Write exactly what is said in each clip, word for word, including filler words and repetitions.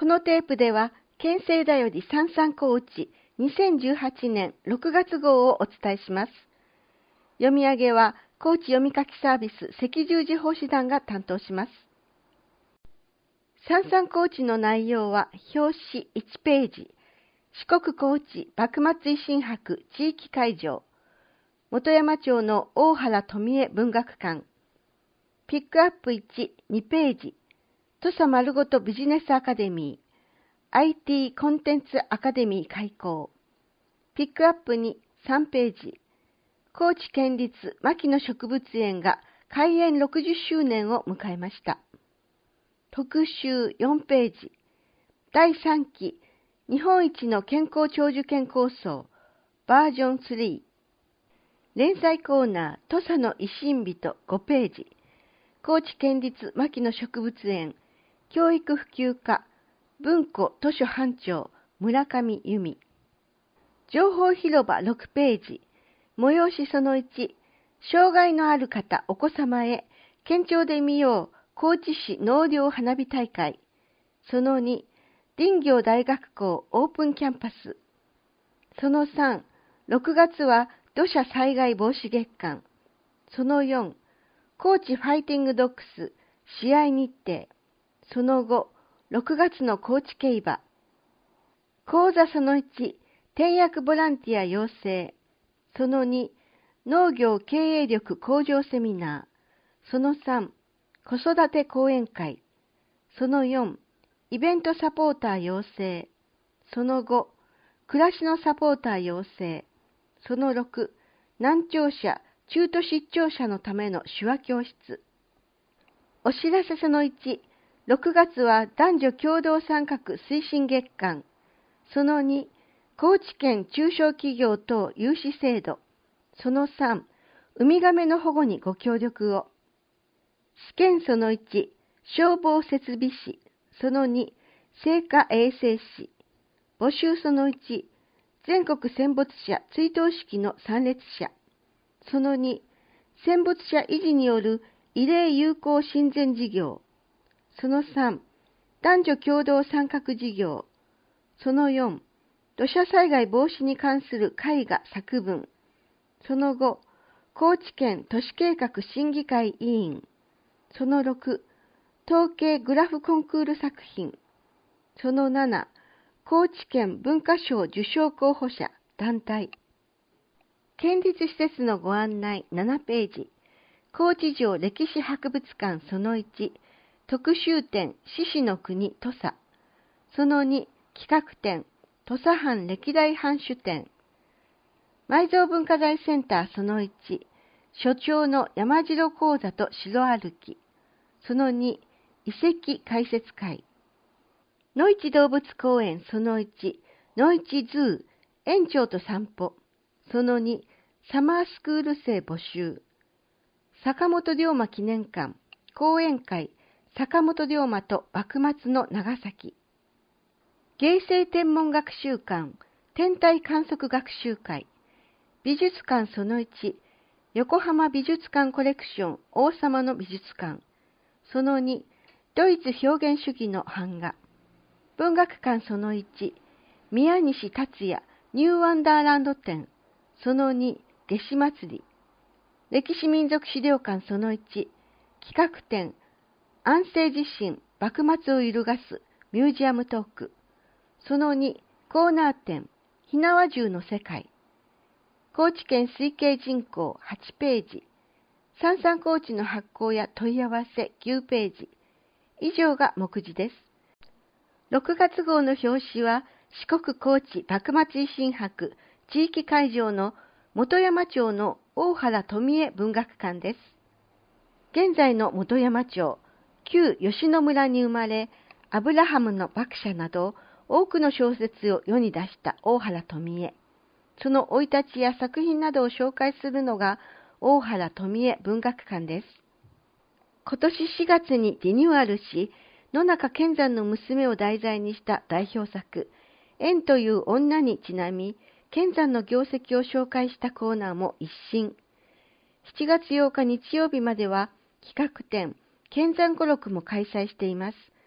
このテープでは、県政だよりさんさん高知にせんじゅうはちねんろくがつ号をお伝えします。読み上げは、高知読み書きサービス赤十字奉仕団が担当します。さんさん高知の内容は、表紙いちページ、四国高知幕末維新博地域会場、本山町の大原富江文学館、ピックアップいち、にページ、土佐丸ごとビジネスアカデミー、アイティー コンテンツアカデミー開校。ピックアップに、さんページ。高知県立牧野植物園が開園ろくじゅっしゅうねんを迎えました。特集よんページ。だいさんき日本一の健康長寿県構想バージョンスリー。連載コーナー土佐の維新人ごページ。高知県立牧野植物園教育普及課文庫図書班長村上由美。情報広場ろくページ。催しそのいち。障害のある方お子様へ県庁で見よう高知市納涼花火大会。そのに。林業大学校オープンキャンパス。そのさん。ろくがつは土砂災害防止月間。そのよん。高知ファイティングドッグス試合日程。そのご。ろくがつの高知競馬。講座そのいち、転訳ボランティア養成。そのに、農業経営力向上セミナー。そのさん、子育て講演会。そのよん、イベントサポーター養成。そのご、暮らしのサポーター養成。そのろく、難聴者、中途失調者のための手話教室。お知らせそのいち、ろくがつは男女共同参画推進月間。そのに、高知県中小企業等融資制度。そのさん、ウミガメの保護にご協力を。試験そのいち、消防設備士。そのに、生化衛生士。募集そのいち、全国戦没者追悼式の参列者。そのに、戦没者維持による慰霊友好親善事業。そのさん、男女共同参画事業。そのよん、土砂災害防止に関する絵画作文。そのご、高知県都市計画審議会委員。そのろく、統計グラフコンクール作品。そのなな、高知県文化賞受賞候補者団体。県立施設のご案内ななページ。高知城歴史博物館そのいち、特集展獅子の国土佐。そのに、企画展土佐藩歴代藩主展。埋蔵文化財センターそのいち、所長の山城講座と城歩き。そのに、遺跡解説会。野市動物公園そのいち、野市ズー、園長と散歩。そのに、サマースクール生募集。坂本龍馬記念館、講演会、坂本龍馬と幕末の長崎。芸生天文学習館、天体観測学習会。美術館そのいち、横浜美術館コレクション王様の美術館。そのに、ドイツ表現主義の版画。文学館そのいち、宮西達也ニューワンダーランド展。そのに、夏至祭り。歴史民族資料館そのいち、企画展、安政地震、幕末を揺るがすミュージアムトーク。そのに、コーナー展、火縄銃の世界。高知県推計人口はちページ。さんさん高知の発行や問い合わせきゅうページ。以上が目次です。ろくがつ号の表紙は、四国高知幕末維新博地域会場の本山町の大原富江文学館です。現在の本山町、旧吉野村に生まれ、アブラハムの爆者など多くの小説を世に出した大原富江。その生い立ちや作品などを紹介するのが大原富江文学館です。今年しがつにリニューアルし、野中健山の娘を題材にした代表作、縁という女にちなみ、健山の業績を紹介したコーナーも一新。しちがつようか日曜日までは企画展、健山語録も開催しています。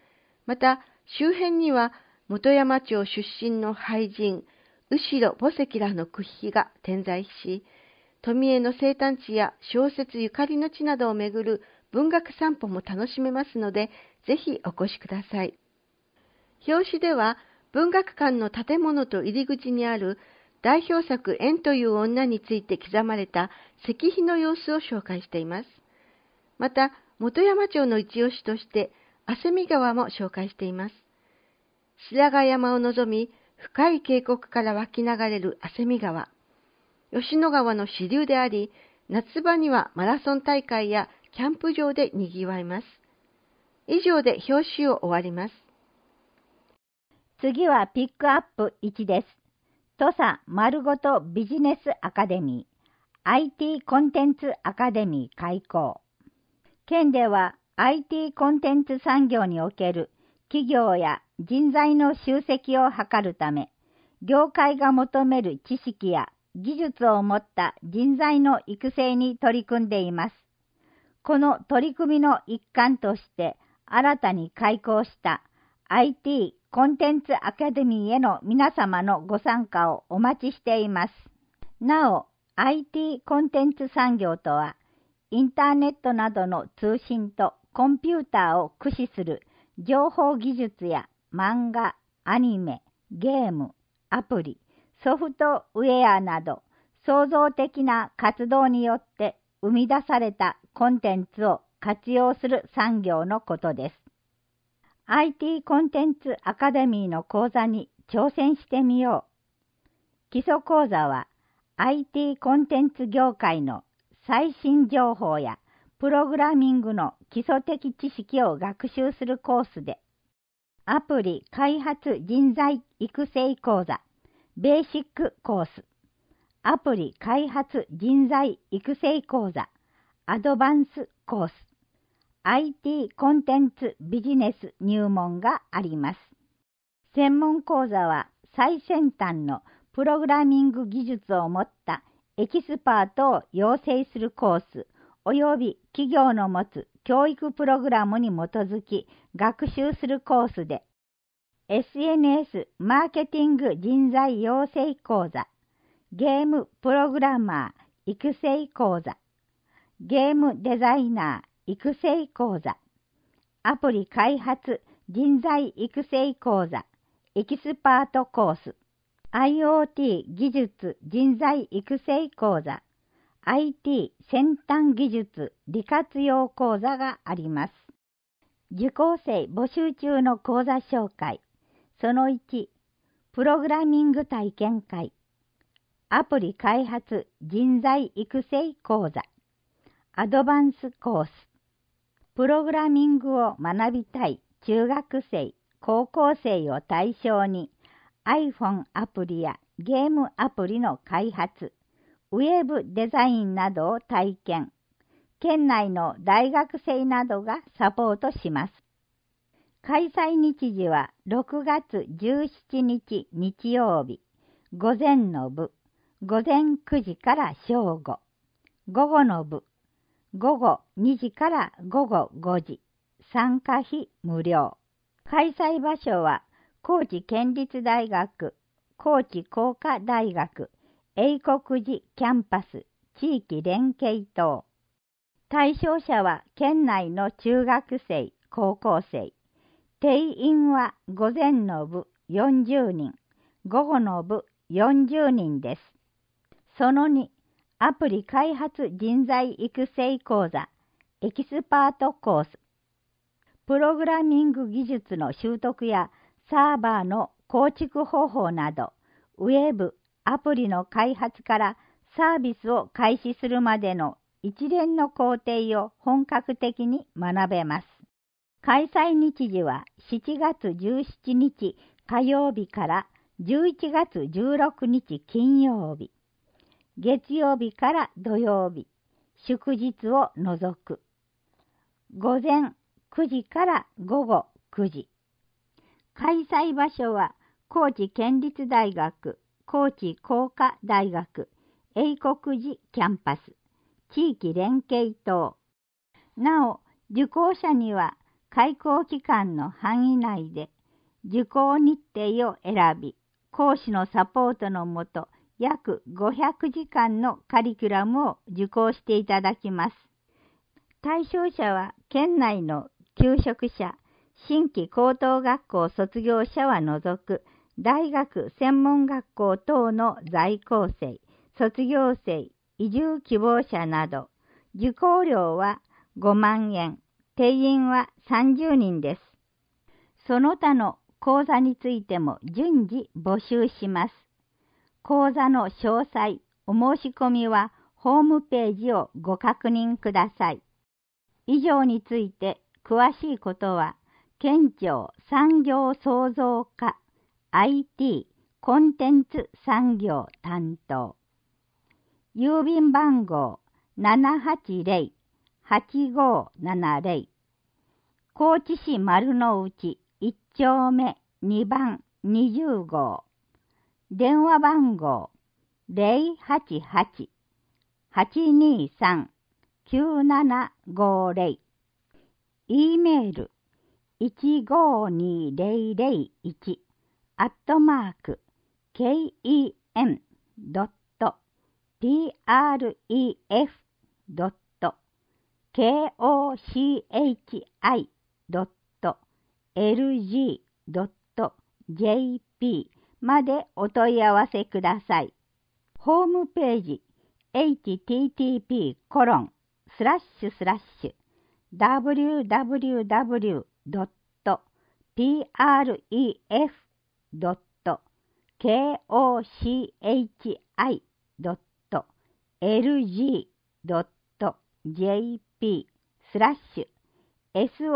また、周辺には本山町出身の俳人、後ろ墓石らの屈碑が点在し、富江の生誕地や小説ゆかりの地などを巡る文学散歩も楽しめますので、ぜひお越しください。表紙では、文学館の建物と入り口にある代表作縁という女について刻まれた石碑の様子を紹介しています。また、本山町の一押しとして、汗見川も紹介しています。白髪山を望み、深い渓谷から湧き流れる汗見川。吉野川の支流であり、夏場にはマラソン大会やキャンプ場で賑わいます。以上で表紙を終わります。 次はピックアップいちです。土佐丸ごとビジネスアカデミー、アイティー コンテンツアカデミー開講。県では アイティー コンテンツ産業における企業や人材の集積を図るため、業界が求める知識や技術を持った人材の育成に取り組んでいます。この取り組みの一環として新たに開講した アイティー コンテンツアカデミーへの皆様のご参加をお待ちしています。なお、アイティー コンテンツ産業とは、インターネットなどの通信とコンピューターを駆使する情報技術や漫画、アニメ、ゲーム、アプリ、ソフトウェアなど創造的な活動によって生み出されたコンテンツを活用する産業のことです。アイティー コンテンツアカデミーの講座に挑戦してみよう。基礎講座は アイティー コンテンツ業界の最新情報やプログラミングの基礎的知識を学習するコースで、アプリ開発人材育成講座、ベーシックコース、アプリ開発人材育成講座、アドバンスコース、アイティー コンテンツビジネス入門があります。専門講座は最先端のプログラミング技術を持ったエキスパートを養成するコース、および企業の持つ教育プログラムに基づき学習するコースで、エスエヌエス マーケティング人材養成講座、ゲームプログラマー育成講座、ゲームデザイナー育成講座、アプリ開発人材育成講座、エキスパートコース、アイオーティー 技術人材育成講座、アイティー 先端技術利活用講座があります。受講生募集中の講座紹介。そのいち、プログラミング体験会。アプリ開発人材育成講座。アドバンスコース。プログラミングを学びたい中学生、高校生を対象に iPhone アプリやゲームアプリの開発、ウェブデザインなどを体験。県内の大学生などがサポートします。開催日時はろくがつじゅうしちにち日曜日、午前の部、午前くじから正午、午後の部、午後にじから午後ごじ、参加費無料。開催場所は高知県立大学、高知工科大学、英国寺キャンパス地域連携棟。対象者は県内の中学生、高校生。定員は午前の部よんじゅうにん、午後の部よんじゅうにんです。そのに、アプリ開発人材育成講座、エキスパートコース。プログラミング技術の習得やサーバーの構築方法など、ウェブ、アプリの開発からサービスを開始するまでの一連の工程を本格的に学べます。開催日時はしちがつじゅうしちにち火曜日からじゅういちがつじゅうろくにち金曜日。月曜日から土曜日、祝日を除く。午前くじから午後くじ。開催場所は高知県立大学、高知工科大学、英国寺キャンパス、地域連携棟。なお、受講者には開講期間の範囲内で受講日程を選び、講師のサポートのもと、約ごひゃくじかんのカリキュラムを受講していただきます。対象者は県内の求職者、新規高等学校卒業者は除く、大学専門学校等の在校生、卒業生、移住希望者など、受講料はごまんえん、定員はさんじゅうにんです。その他の講座についても順次募集します。講座の詳細、お申し込みはホームページをご確認ください。以上について詳しいことは、県庁産業創造課 アイティー コンテンツ産業担当。郵便番号 ななはちぜろ はちごななぜろ。高知市丸の内いっ丁目にばんにじゅうごう。電話番号 ゼロはちはち はちにさん きゅうななごぜろ。E メールいちごにぜろぜろいちアットマーク ケーイーエムドットプレフドットコードットエルジードットジェーピー までお問い合わせください。ホームページ エイチティーティーピーコロンスラッシュスラッシュダブリューダブリューダブリュードットプレフドットコードットエルジードットジェーピー スラッシュ ソ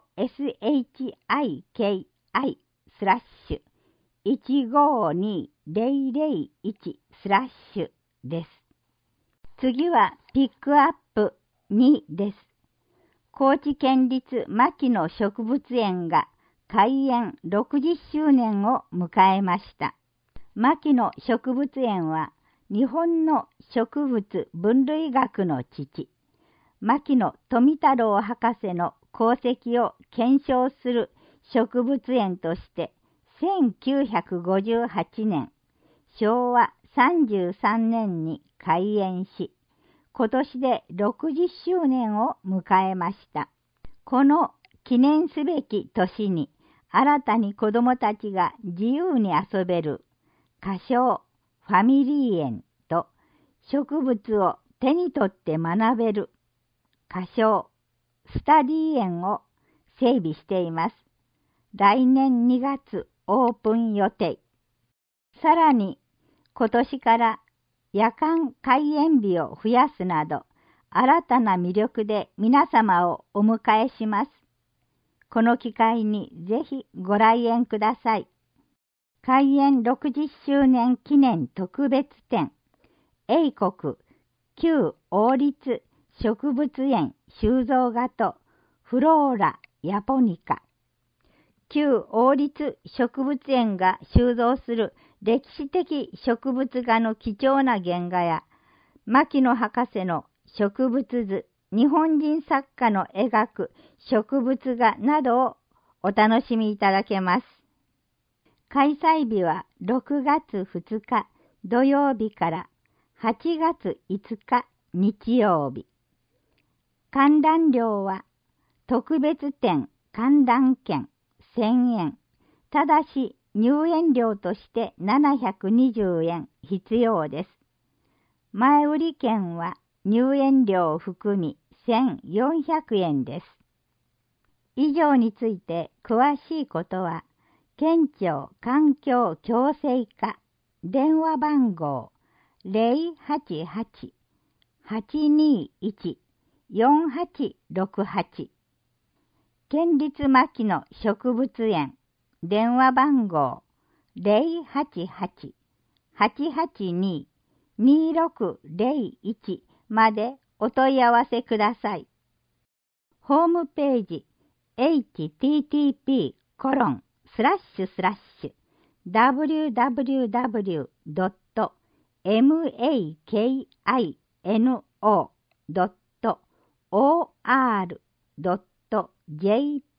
シスラッシュいちごにぜろぜろいちスラッシュです。次はピックアップにです。高知県立牧野植物園が開園ろくじゅっしゅうねんを迎えました。牧野植物園は日本の植物分類学の父、牧野富太郎博士の功績を検証する植物園としてせんきゅうひゃくごじゅうはちねん、しょうわさんじゅうさんねんに開園し、今年でろくじゅっしゅうねんを迎えました。この記念すべき年に、新たに子どもたちが自由に遊べる仮想ファミリー園と植物を手に取って学べる仮想スタディ園を整備しています。来年にがつオープン予定。さらに今年から夜間開園日を増やすなど、新たな魅力で皆様をお迎えします。この機会にぜひご来園ください。開園ろくじゅっしゅうねん記念特別展、英国旧王立植物園収蔵画とフローラ・ヤポニカ。旧王立植物園が収蔵する歴史的植物画の貴重な原画や、牧野博士の植物図、日本人作家の描く植物画などをお楽しみいただけます。開催日はろくがつふつか土曜日からはちがついつか日曜日。観覧料は特別展観覧券せんえん。ただし入園料としてななひゃくにじゅうえん必要です。前売り券は入園料を含みせんよんひゃくえんです。以上について詳しいことは、県庁環境共生課電話番号 ゼロはちはち はちにいち よんはちろくはち、県立牧野植物園電話番号 ゼロはちはち はちはちに にろくゼロいち までお問い合わせください。ホームページ エイチティーティーピーコロンスラッシュスラッシュダブリューダブリューダブリュードットマキノドットオーアールドットジェー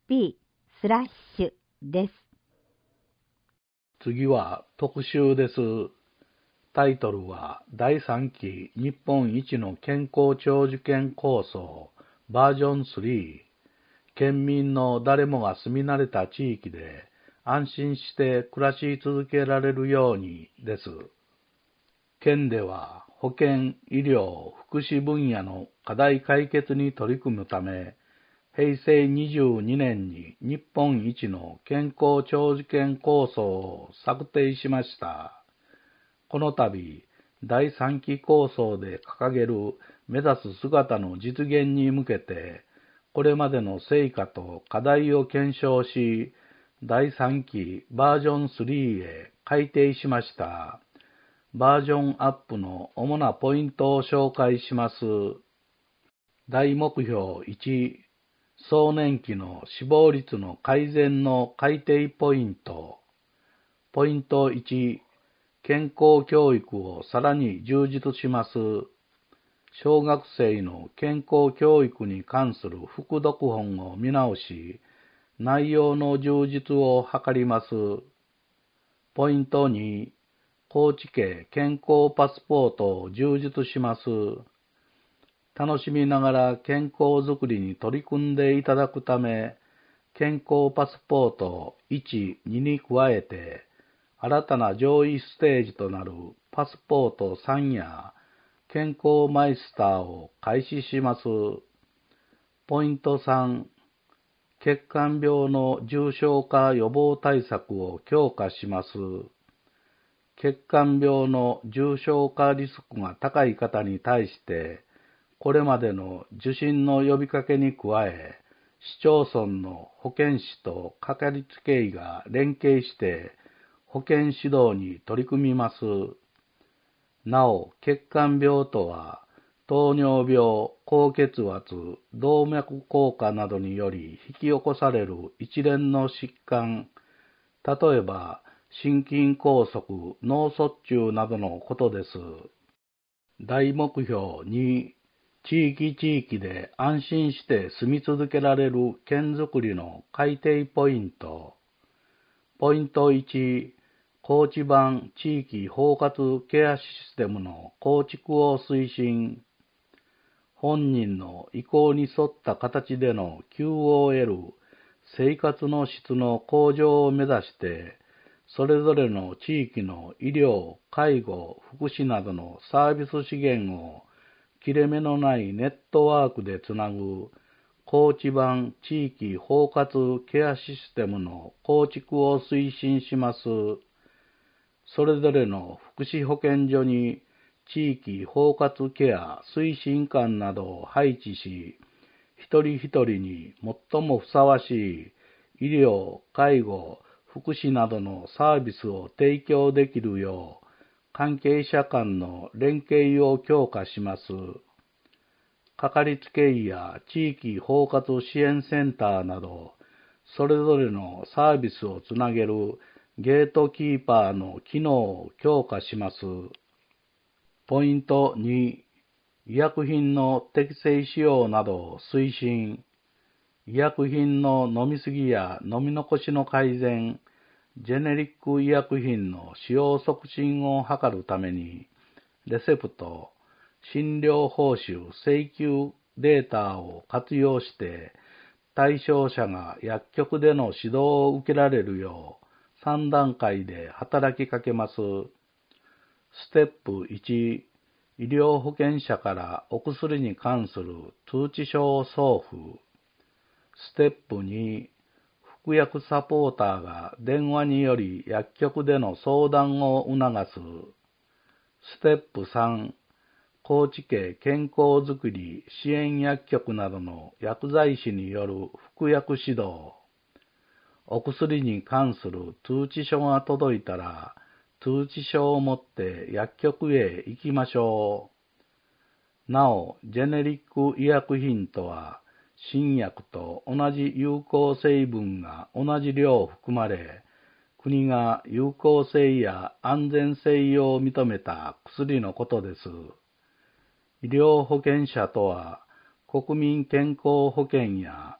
ピー スラッシュです。 次は特集です。タイトルはだいさんき日本一の健康長寿県構想バージョンスリー。県民の誰もが住み慣れた地域で安心して暮らし続けられるようにです。県では保健、医療、福祉分野の課題解決に取り組むため、平成にじゅうにねんに日本一の健康長寿県構想を策定しました。この度、だいさんき構想で掲げる目指す姿の実現に向けて、これまでの成果と課題を検証し、だいさんきバージョンスリーへ改定しました。バージョンアップの主なポイントを紹介します。大目標いち、壮年期の死亡率の改善の改定ポイント。ポイントいち、健康教育をさらに充実します。小学生の健康教育に関する副読本を見直し、内容の充実を図ります。ポイントに、高知県健康パスポートを充実します。楽しみながら健康づくりに取り組んでいただくため、健康パスポートいち、にに加えて、新たな上位ステージとなるパスポートさんや健康マイスターを開始します。ポイントさん、血管病の重症化予防対策を強化します。血管病の重症化リスクが高い方に対して、これまでの受診の呼びかけに加え、市町村の保健師とかかりつけ医が連携して保健指導に取り組みます。なお、血管病とは、糖尿病、高血圧、動脈硬化などにより引き起こされる一連の疾患、例えば心筋梗塞、脳卒中などのことです。大目標に、地域地域で安心して住み続けられる県づくりの改定ポイント。ポイントいち、高知版地域包括ケアシステムの構築を推進。本人の意向に沿った形での キューオーエル、生活の質の向上を目指して、それぞれの地域の医療、介護、福祉などのサービス資源を切れ目のないネットワークでつなぐ高知版地域包括ケアシステムの構築を推進します。それぞれの福祉保健所に地域包括ケア推進官などを配置し、一人一人に最もふさわしい医療、介護、福祉などのサービスを提供できるよう、関係者間の連携を強化します。かかりつけ医や地域包括支援センターなど、それぞれのサービスをつなげるゲートキーパーの機能を強化します。ポイントに、医薬品の適正使用などを推進。医薬品の飲みすぎや飲み残しの改善、ジェネリック医薬品の使用促進を図るために、レセプト、診療報酬請求データを活用して、対象者が薬局での指導を受けられるようさん段階で働きかけます。ステップいち、医療保険者からお薬に関する通知書を送付。ステップに、服薬サポーターが電話により薬局での相談を促す。ステップさん、高知県健康づくり支援薬局などの薬剤師による服薬指導。お薬に関する通知書が届いたら、通知書を持って薬局へ行きましょう。なお、ジェネリック医薬品とは、新薬と同じ有効成分が同じ量含まれ、国が有効性や安全性を認めた薬のことです。医療保険者とは、国民健康保険や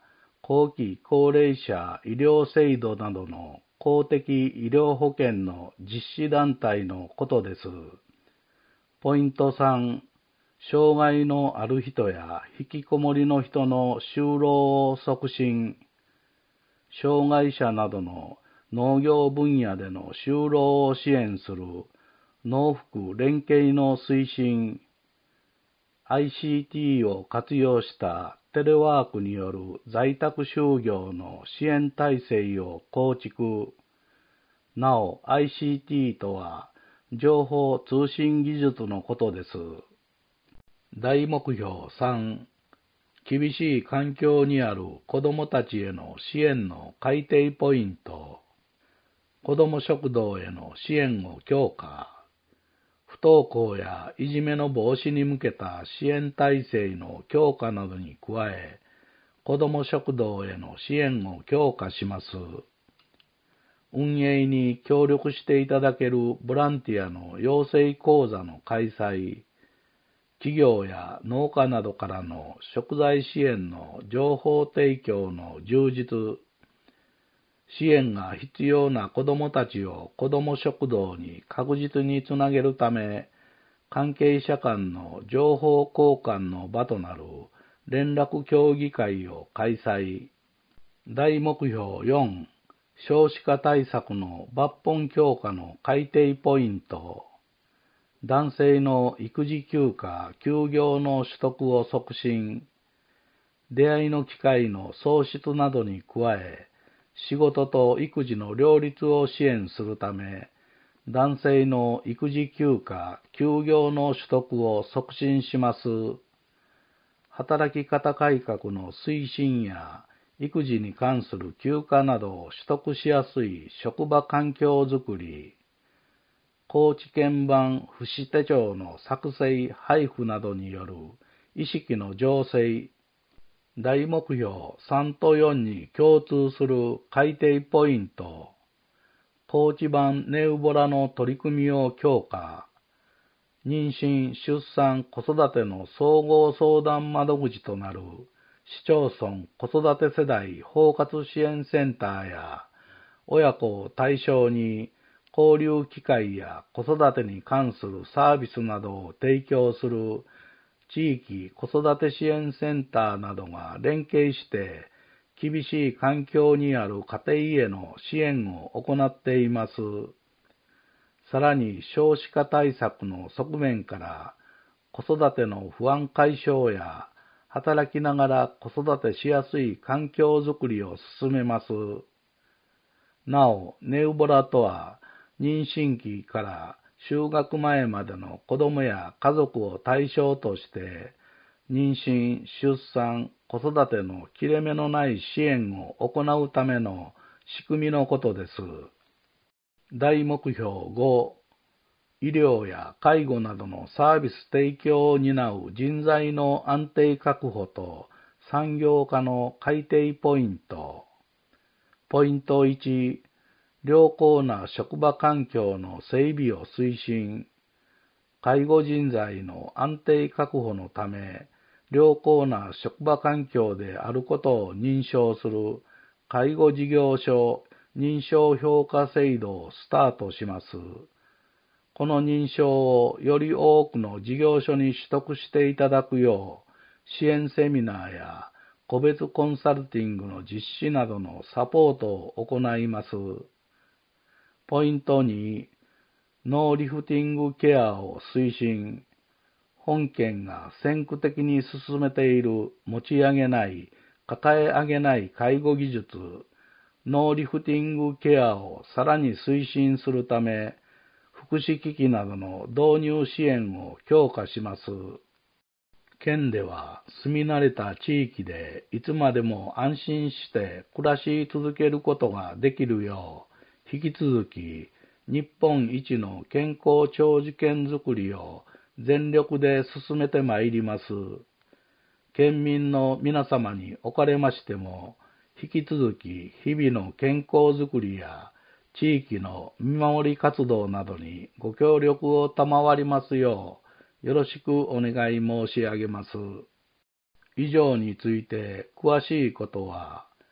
後期高齢者医療制度などの公的医療保険の実施団体のことです。ポイントさん、障害のある人や引きこもりの人の就労を促進、障害者などの農業分野での就労を支援する農福連携の推進、アイシーティー を活用したテレワークによる在宅就業の支援体制を構築。なお、アイシーティー とは情報通信技術のことです。大目標さん、厳しい環境にある子どもたちへの支援の改定ポイント。子ども食堂への支援を強化。不登校やいじめの防止に向けた支援体制の強化などに加え、子ども食堂への支援を強化します。運営に協力していただけるボランティアの養成講座の開催、企業や農家などからの食材支援の情報提供の充実、支援が必要な子どもたちを子ども食堂に確実につなげるため、関係者間の情報交換の場となる連絡協議会を開催。大目標よん、少子化対策の抜本強化の改定ポイント。男性の育児休暇・休業の取得を促進。出会いの機会の創出などに加え、仕事と育児の両立を支援するため、男性の育児休暇・休業の取得を促進します。働き方改革の推進や、育児に関する休暇などを取得しやすい職場環境づくり、高知県版福祉手帳の作成・配布などによる意識の醸成、大目標さんとよんに共通する改定ポイント、高知版ネウボラの取り組みを強化、妊娠・出産・子育ての総合相談窓口となる市町村子育て世代包括支援センターや親子を対象に交流機会や子育てに関するサービスなどを提供する地域子育て支援センターなどが連携して厳しい環境にある家庭への支援を行っています。さらに少子化対策の側面から子育ての不安解消や働きながら子育てしやすい環境づくりを進めます。なお、ネウボラとは妊娠期から就学前までの子どもや家族を対象として、妊娠・出産・子育ての切れ目のない支援を行うための仕組みのことです。大目標ご、医療や介護などのサービス提供を担う人材の安定確保と産業化の改定ポイント。ポイントいち、良好な職場環境の整備を推進。介護人材の安定確保のため、良好な職場環境であることを認証する介護事業所認証評価制度をスタートします。この認証をより多くの事業所に取得していただくよう、支援セミナーや個別コンサルティングの実施などのサポートを行います。ポイントに、ノーリフティングケアを推進。本県が先駆的に進めている持ち上げない、抱え上げない介護技術、ノーリフティングケアをさらに推進するため、福祉機器などの導入支援を強化します。県では住み慣れた地域でいつまでも安心して暮らし続けることができるよう、引き続き日本一の健康長寿県づくりを全力で進めてまいります。県民の皆様におかれましても、引き続き日々の健康づくりや地域の見守り活動などにご協力を賜りますよう、よろしくお願い申し上げます。以上について詳しいことは、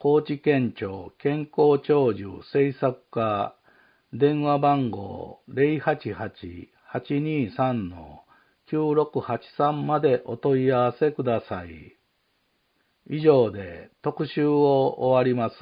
高知県庁健康長寿政策課電話番号 ゼロはちはち はちにさん きゅうろくはちさん までお問い合わせください。以上で特集を終わります。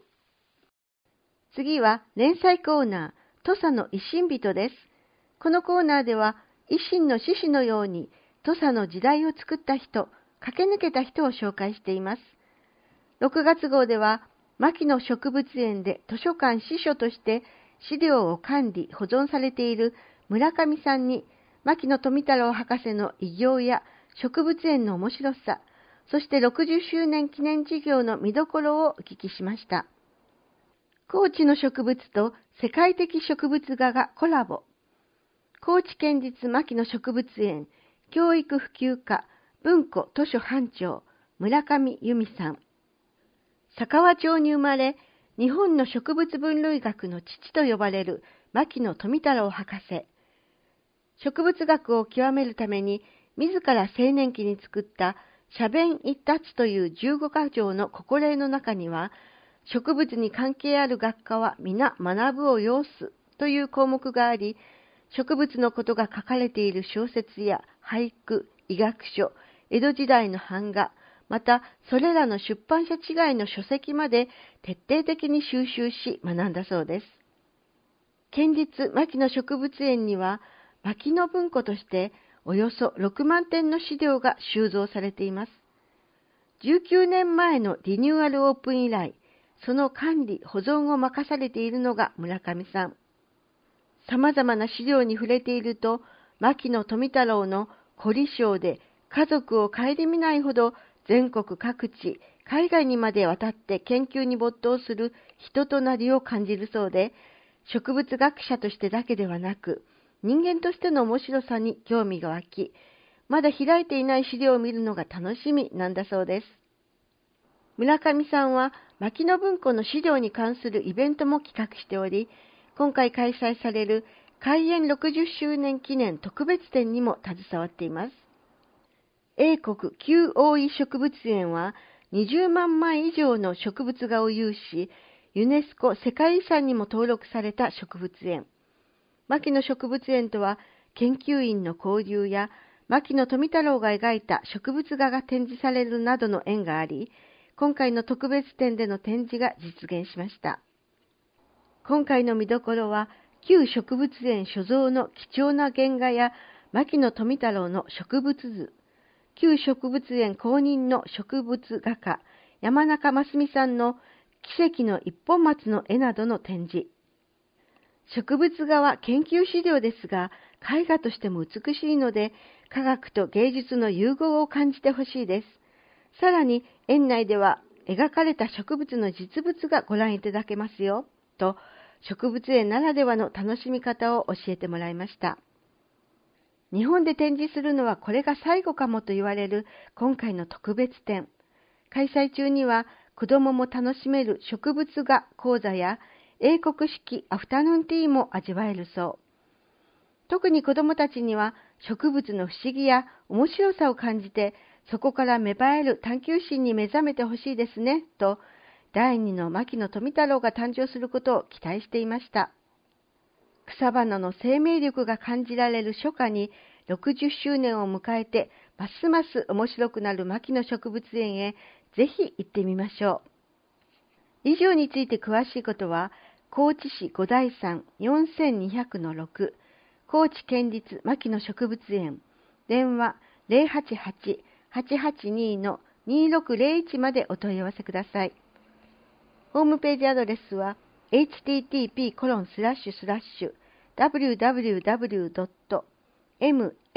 次は連載コーナー、土佐の維新人です。このコーナーでは維新の志士のように土佐の時代を作った人、駆け抜けた人を紹介しています。ろくがつ号では牧野植物園で図書館司書として資料を管理、保存されている村上さんに牧野富太郎博士の偉業や植物園の面白さ、そしてろくじゅっしゅうねん記念事業の見どころをお聞きしました。高知の植物と世界的植物画がコラボ。高知県立牧野植物園教育普及課文庫図書班長村上由美さん。佐川町に生まれ、日本の植物分類学の父と呼ばれる牧野富太郎博士。植物学を極めるために、自ら青年期に作った写弁一達というじゅうごか条の国令の中には、植物に関係ある学科は皆学ぶを要すという項目があり、植物のことが書かれている小説や俳句、医学書、江戸時代の版画、またそれらの出版社違いの書籍まで徹底的に収集し学んだそうです。県立牧野植物園には牧野文庫としておよそろくまんてんの資料が収蔵されています。じゅうきゅうねんまえのリニューアルオープン以来、その管理・保存を任されているのが村上さん。様々な資料に触れていると、牧野富太郎の凝り性で家族を顧みないほど全国各地、海外にまで渡って研究に没頭する人となりを感じるそうで、植物学者としてだけではなく、人間としての面白さに興味が湧き、まだ開いていない資料を見るのが楽しみなんだそうです。村上さんは牧野文庫の資料に関するイベントも企画しており、今回開催される開園ろくじゅっしゅうねん記念特別展にも携わっています。英国旧大井植物園はにじゅうまんまい以上の植物画を有し、ユネスコ世界遺産にも登録された植物園。牧野植物園とは研究員の交流や牧野富太郎が描いた植物画が展示されるなどの縁があり、今回の特別展での展示が実現しました。今回の見どころは、旧植物園所蔵の貴重な原画や牧野富太郎の植物図、旧植物園公認の植物画家、山中真澄さんの奇跡の一本松の絵などの展示。植物画は研究資料ですが、絵画としても美しいので、科学と芸術の融合を感じてほしいです。さらに、園内では描かれた植物の実物がご覧いただけますよ、と、植物園ならではの楽しみ方を教えてもらいました。日本で展示するのはこれが最後かもと言われる今回の特別展。開催中には子どもも楽しめる植物画講座や英国式アフタヌーンティーも味わえるそう。特に子どもたちには植物の不思議や面白さを感じて、そこから芽生える探求心に目覚めてほしいですね、とだいにの牧野富太郎が誕生することを期待していました。草花の生命力が感じられる初夏にろくじゅっしゅうねんを迎えて、ますます面白くなる牧野植物園へぜひ行ってみましょう。以上について詳しいことは、高知市五台山 よんせんにひゃくのろく、高知県立牧野植物園、電話 ゼロはちはち はちはちに のにろくゼロいちまでお問い合わせください。ホームページアドレスは エイチティーティーピーコロンスラッシュスラッシュダブリューダブリューダブリュードットマ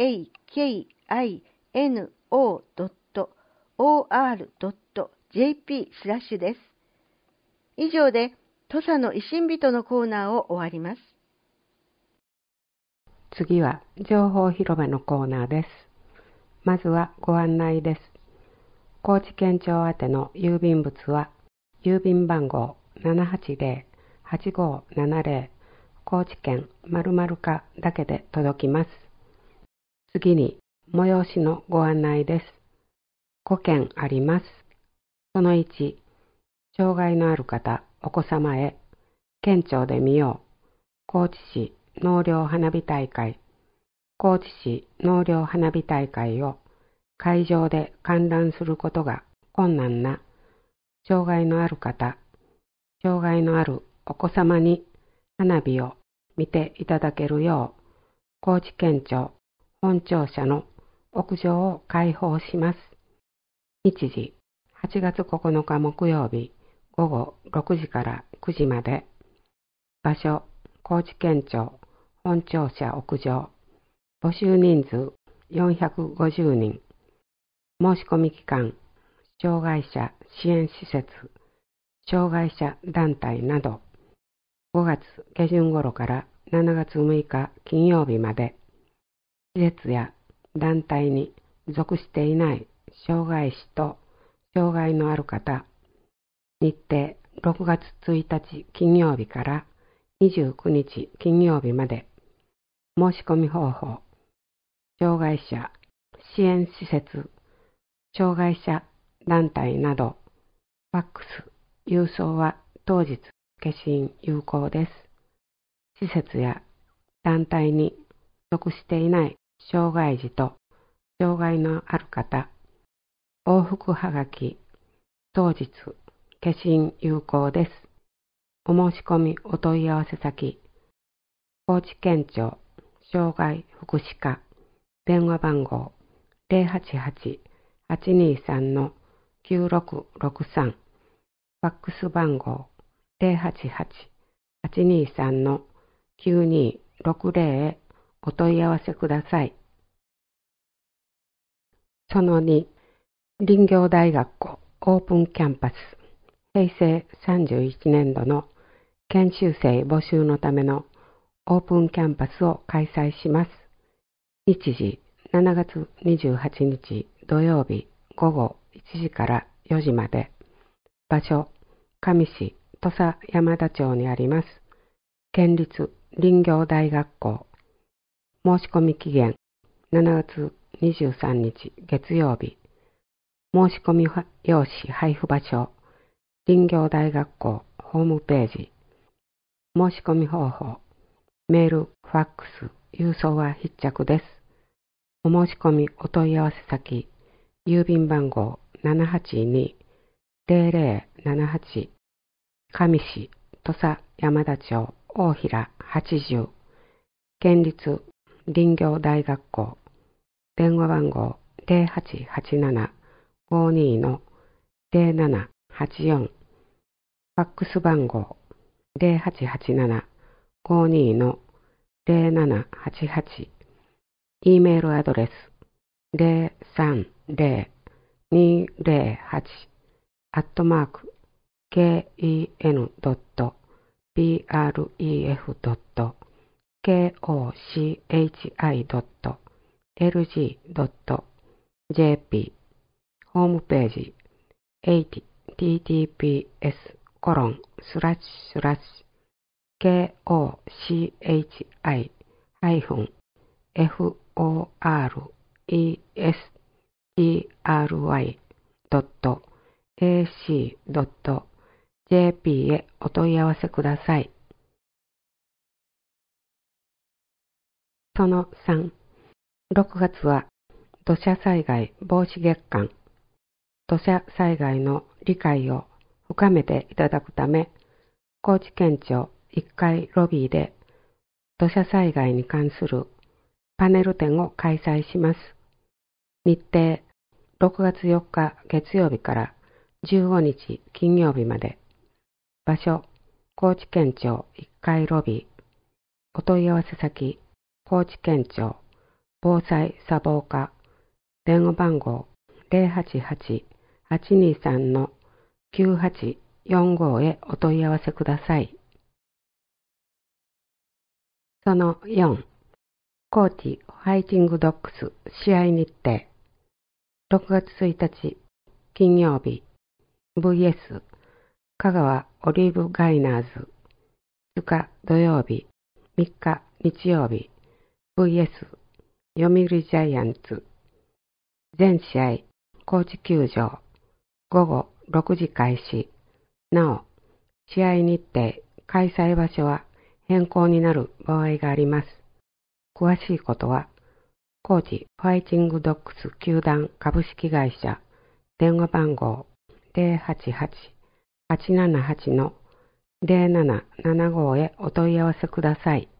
キノドットオーアールドットジェーピー スラッシュです。以上で、土佐の維新人のコーナーを終わります。 次は情報広めのコーナーです。まずはご案内です。高知県庁宛ての郵便物は、郵便番号 ななはちゼロ はちごーななゼロ、高知県〇〇課だけで届きます。次に、催しのご案内です。ごけんあります。そのいち、 障害のある方、お子様へ、県庁で見よう。高知市納涼花火大会。高知市納涼花火大会を会場で観覧することが困難な障害のある方、障害のあるお子様に花火を見ていただけるよう、高知県庁本庁舎の屋上を開放します。日時、はちがつここのか木曜日、ごごろくじからくじまで。場所、高知県庁本庁舎屋上。募集人数よんひゃくごじゅうにん。申し込み期間、障害者支援施設、障害者団体など、ごがつ下旬頃からしちがつむいか金曜日まで、施設や団体に属していない障害士と障害のある方、日程ろくがつついたち金曜日からにじゅうくにち金曜日まで。申し込み方法、障害者支援施設、障害者団体など、ファックス、郵送は当日消印有効です。施設や団体に属していない障害児と障害のある方、往復はがき、当日消印有効です。お申し込みお問い合わせ先、高知県庁障害福祉課、電話番号 ゼロはちはち はちにさん きゅうろくろくさん、ファックス番号 ゼロはちはち はちにさん きゅうにろくゼロ へお問い合わせください。そのに、林業大学校オープンキャンパス平成さんじゅういちねんどの研修生募集のためのオープンキャンパスを開催します。日時、しちがつにじゅうはちにち土曜日ごごいちじからよじまで。場所、香美市土佐山田町にあります。県立林業大学校。申し込み期限、しちがつにじゅうさんにち月曜日。申し込み用紙配布場所、林業大学校ホームページ。申し込み方法、メール、ファックス、郵送は必着です。お申し込みお問い合わせ先、郵便番号 ななはちに ゼロゼロななはち 香美市土佐山田町大平はちじゅう、県立林業大学校、電話番号 ゼロはちはちなな ごに ゼロななはちよん、ファックス番号 ゼロはちはちなな ごに ゼロななはちはち、E メールアドレス ゼロさんゼロ にゼロはち アットマーク ケーイーエヌ ドット ピーアールイーエフ ドット ケーオーシーエイチアイ ドット エルジー ドット ジェーピー、 ホームページ エイチティーティーピーエスコロンスラッシュスラッシュ ケーオーシーエイチアイ ハイフン エフオーアールイーエスティーアールワイ ドット エーシー ドット ジェーピー へお問い合わせください。そのさん、ろくがつは土砂災害防止月間。土砂災害の理解を深めていただくため、高知県庁いっかいロビーで土砂災害に関するパネル展を開催します。日程、ろくがつよっか月曜日からじゅうごにち金曜日まで。場所、高知県庁いっかいロビー。お問い合わせ先、高知県庁防災砂防課。電話番号 ゼロはちはち はちにさん きゅうはちよんご へお問い合わせください。そのよん、高知ファイティングドッグス試合日程。ろくがつついたち金曜日 ブイエス 香川オリーブガイナーズ。ふつか土曜日、みっか日曜日 ブイエス 読売ジャイアンツ。全試合高知球場午後ろくじ開始。 なお、試合日程、開催場所は変更になる場合があります。詳しいことは、高知ファイティングドッグス球団株式会社電話番号 ゼロはちはち はちななはち のゼロななななご へお問い合わせください。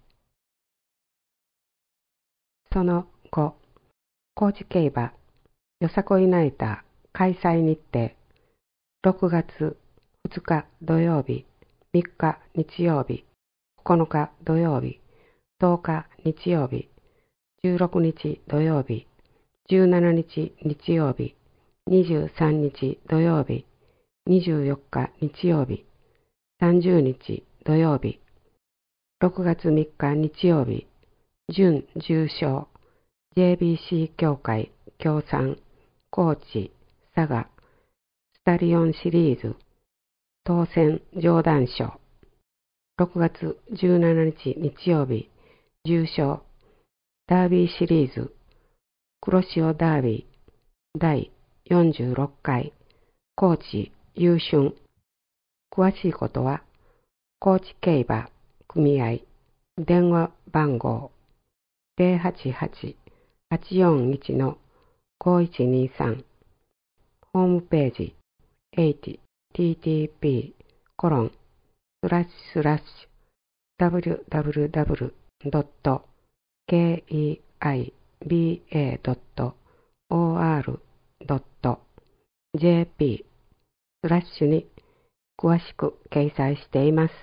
その後、高知競馬よさこいナイター開催日程、ろくがつふつか土曜日、みっか日曜日、ここのか土曜日、とおか日曜日、じゅうろくにち土曜日、じゅうしちにち日曜日、にじゅうさんにち土曜日、にじゅうよっか日曜日、さんじゅうにち土曜日、ろくがつみっか日曜日、準重賞 ジェービーシー 協会協賛高知佐賀スタリオンシリーズ当選上段賞、ろくがつじゅうしちにち日曜日、重賞ダービーシリーズ黒潮ダービーだいよんじゅうろっかい高知優春。詳しいことは高知競馬組合電話番号 ゼロはちはち はちよんいち のごいちにさん、ホームページ エイチティーティーピー コロンスラッシュスラッシュ ダブリューダブリューダブリュー ドット ケーイーアイビーエー ドット オーアール ドット ジェーピー スラッシュに詳しく掲載しています。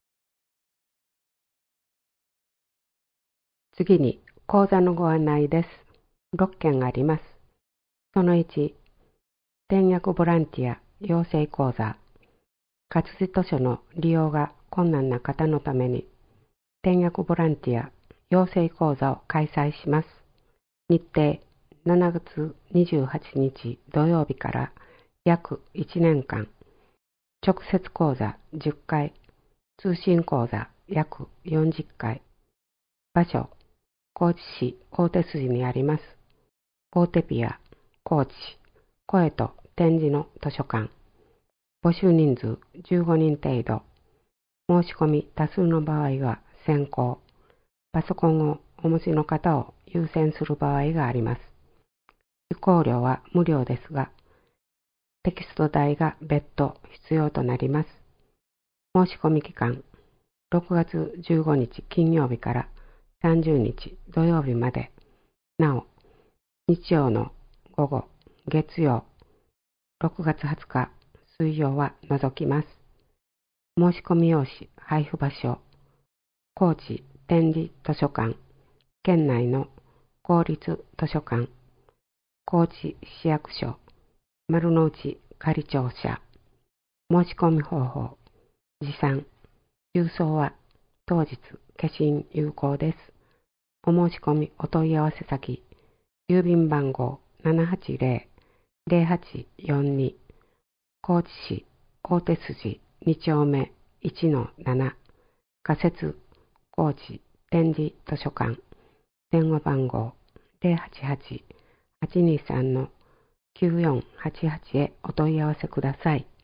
次に講座のご案内です。ろっけんあります。そのいち、転訳ボランティア養成講座。活字図書の利用が困難な方のために、転訳ボランティア養成講座を開催します。日程、しちがつにじゅうはちにち土曜日から約いちねんかん。直接講座じゅっかい、通信講座約よんじゅっかい。場所、高知市大手筋にあります。大手ピア、高知、声と展示の図書館。募集人数じゅうごにん程度。申し込み多数の場合は先行。パソコンをお持ちの方を優先する場合があります。受講料は無料ですが、テキスト代が別途必要となります。申し込み期間、ろくがつじゅうごにち金曜日からさんじゅうにち土曜日まで。なお、日曜の午後、月曜、ろくがつはつか水曜は除きます。申し込み用紙配布場所、高知展示図書館、県内の公立図書館、高知市役所、丸の内仮庁舎。申し込み方法、持参、郵送は当日消印有効です。お申し込みお問い合わせ先、郵便番号 ななはちゼロ ゼロはちよんに 高知市大手筋に丁目 いちのなな 仮設高知展示図書館電話番号 ゼロはちはち はちにさん のきゅうよんはちはち へお問い合わせください。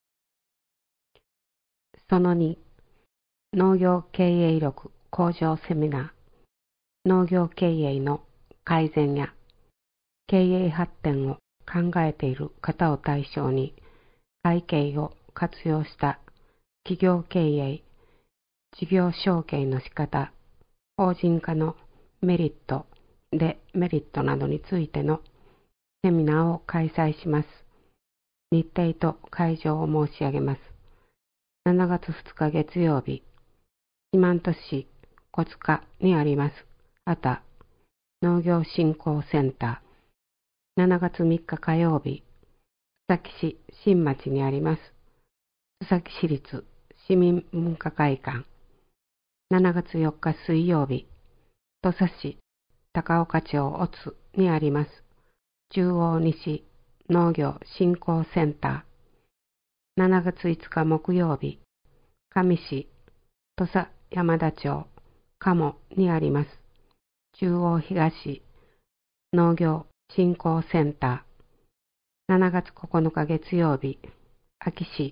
そのに、農業経営力向上セミナー。農業経営の改善や経営発展を考えている方を対象に、会計を活用した企業経営、事業承継の仕方、法人化のメリット、デメリットなどについてのセミナーを開催します。日程と会場を申し上げます。しちがつふつか月曜日、四万十市小塚にありますあた農業振興センター。しちがつみっか火曜日、須崎市新町にあります須崎市立市民文化会館。しちがつよっか水曜日、土佐市高岡町小津にあります中央西農業振興センター。しちがついつか木曜日、上市土佐山田町鴨にあります中央東農業振興センター。しちがつここのか月曜日、安芸市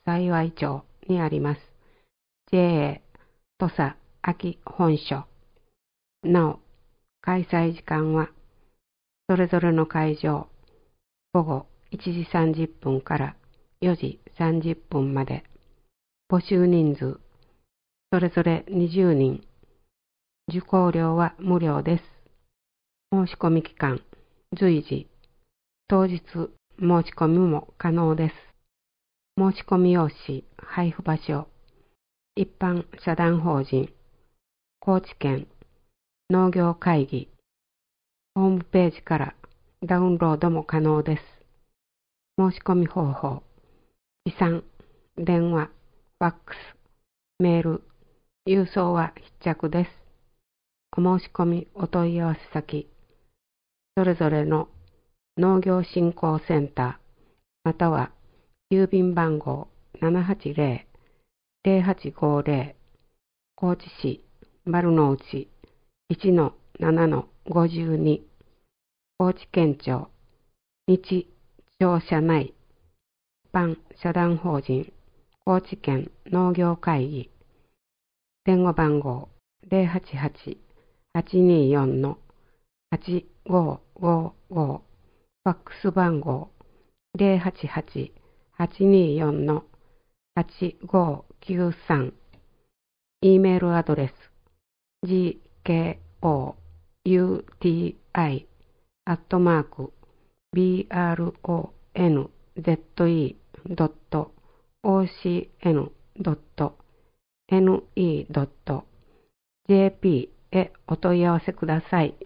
幸町にあります。ジェーエー 土佐秋本所。なお、開催時間は、それぞれの会場、午後いちじさんじゅっぷんからよじさんじゅっぷんまで。募集人数、それぞれにじゅうにん。受講料は無料です。申し込み期間、随時。当日申し込みも可能です。申し込み用紙、配布場所、一般社団法人、高知県農業会議、ホームページからダウンロードも可能です。申し込み方法、持参、電話、ファックス、メール、郵送は必着です。お申し込みお問い合わせ先、それぞれの農業振興センター、または郵便番号 ななはちゼロ ゼロはちごゼロ 高知市丸の内 いちのななのごじゅうに 高知県庁日庁舎内一般社団法人高知県農業会議電話番号 ゼロはちはち はちによん はちごごごファックス番号 ゼロはちはち はちによん はちごきゅうさん E メールアドレス ジーケーオーユーティーアイ アットマーク ビーアールオーエヌゼットイー ドット オーシーエヌ ドット エヌイー ドット ジェーピー へお問い合わせください。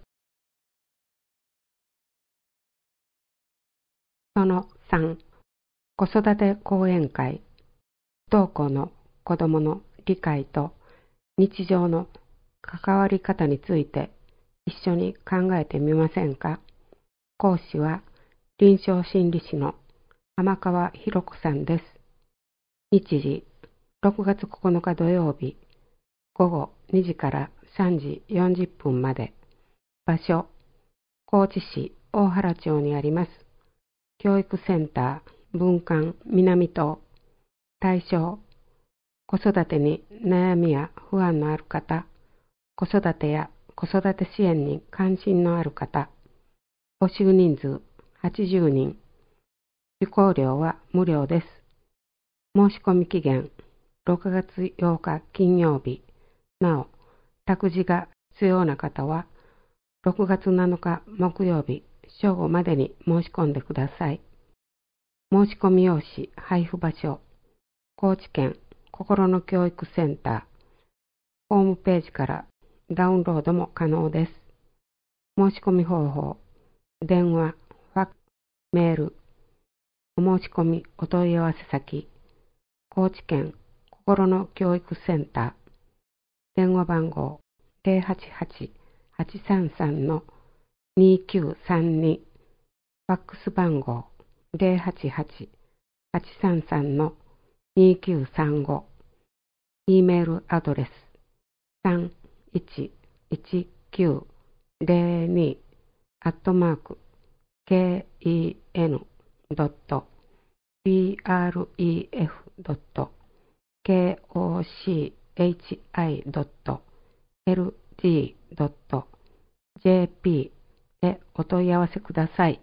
そのさん、子育て講演会、不登校の子どもの理解と日常の関わり方について一緒に考えてみませんか。講師は臨床心理士の天川博子さんです。日時、ろくがつここのか土曜日、午後にじからさんじよんじゅっぷんまで。場所、高知市大原町にあります。教育センター文館南棟。対象、子育てに悩みや不安のある方、子育てや子育て支援に関心のある方。募集人数はちじゅうにん。受講料は無料です。申し込み期限ろくがつようか金曜日。なお、託児が必要な方はろくがつなのか木曜日正午までに申し込んでください。申し込み用紙配布場所、高知県心の教育センター、ホームページからダウンロードも可能です。申し込み方法、電話、ファックス、メール、お申し込みお問い合わせ先、高知県心の教育センター、電話番号 ゼロはちはち はちさんさん にきゅうさんに、ファックス番号ゼロはちはち はちさんさん にきゅうさんご、E メールアドレスさんいちいちきゅうゼロにアットマーク ケーイーエヌ ドット ビーアールイーエフ ドット ケーオーシーエイチアイ ドット エルディー ドット ジェーピー へお問い合わせください。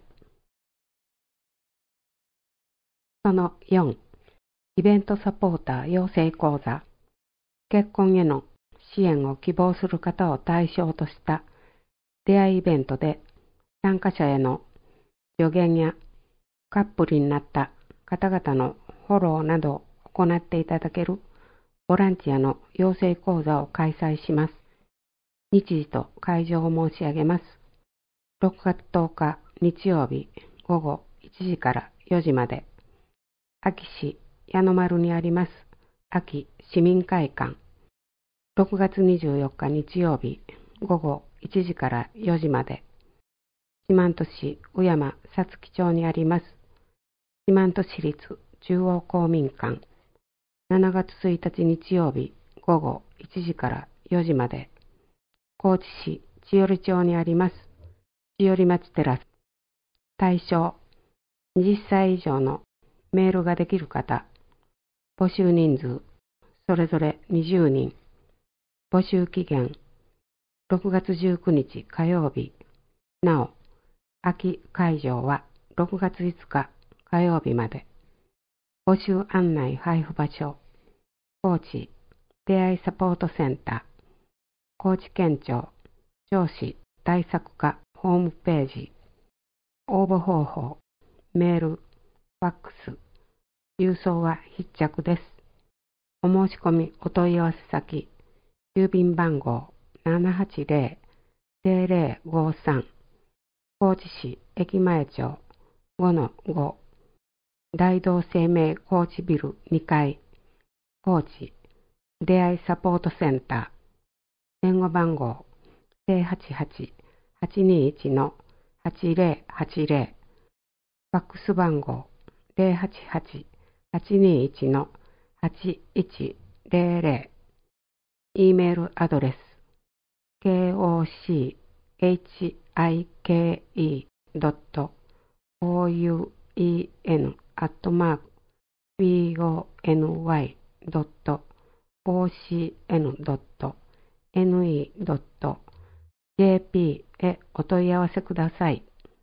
そのよん、イベントサポーター養成講座。結婚への支援を希望する方を対象とした出会いイベントで参加者への助言やカップルになった方々のフォローなどを行っていただけるボランティアの養成講座を開催します。日時と会場を申し上げます。ろくがつとおか日曜日午後いちじからよじまで。安芸市矢野丸にあります安芸市民会館。ろくがつにじゅうよっか日曜日午後いちじからよじまで。四万十市宇山皐月町にあります四万十市立中央公民館。しちがつついたち日曜日午後いちじからよじまで。高知市千織町にあります千織町テラス。対象、にじゅっさい以上のメールができる方、 募集人数、それぞれにじゅうにん。募集期限、ろくがつじゅうくにち火曜日。なお、空き会場はろくがついつか火曜日まで。募集案内配布場所、高知出会いサポートセンター、高知県庁銚子対策課ホームページ。応募方法、メール、ファックス、郵送は必着です。お申し込みお問い合わせ先、郵便番号 ななはちぜろ ぜろぜろごさん、高知市駅前町 ごのご、大同生命高知ビルにかい、高知出会いサポートセンター、電話番号 ゼロはちはち はちにいち はちぜろはちぜろ、ファックス番号 ゼロはちはち はちにいち はちいちぜろぜろ、E メールアドレス ケーオーシーエイチアイケーイードットオーユーイーエヌ アットマーク ビーオーエヌワイ ドット オーシーエヌ ドット エヌイー ドット ジェーピー へお問い合わせください。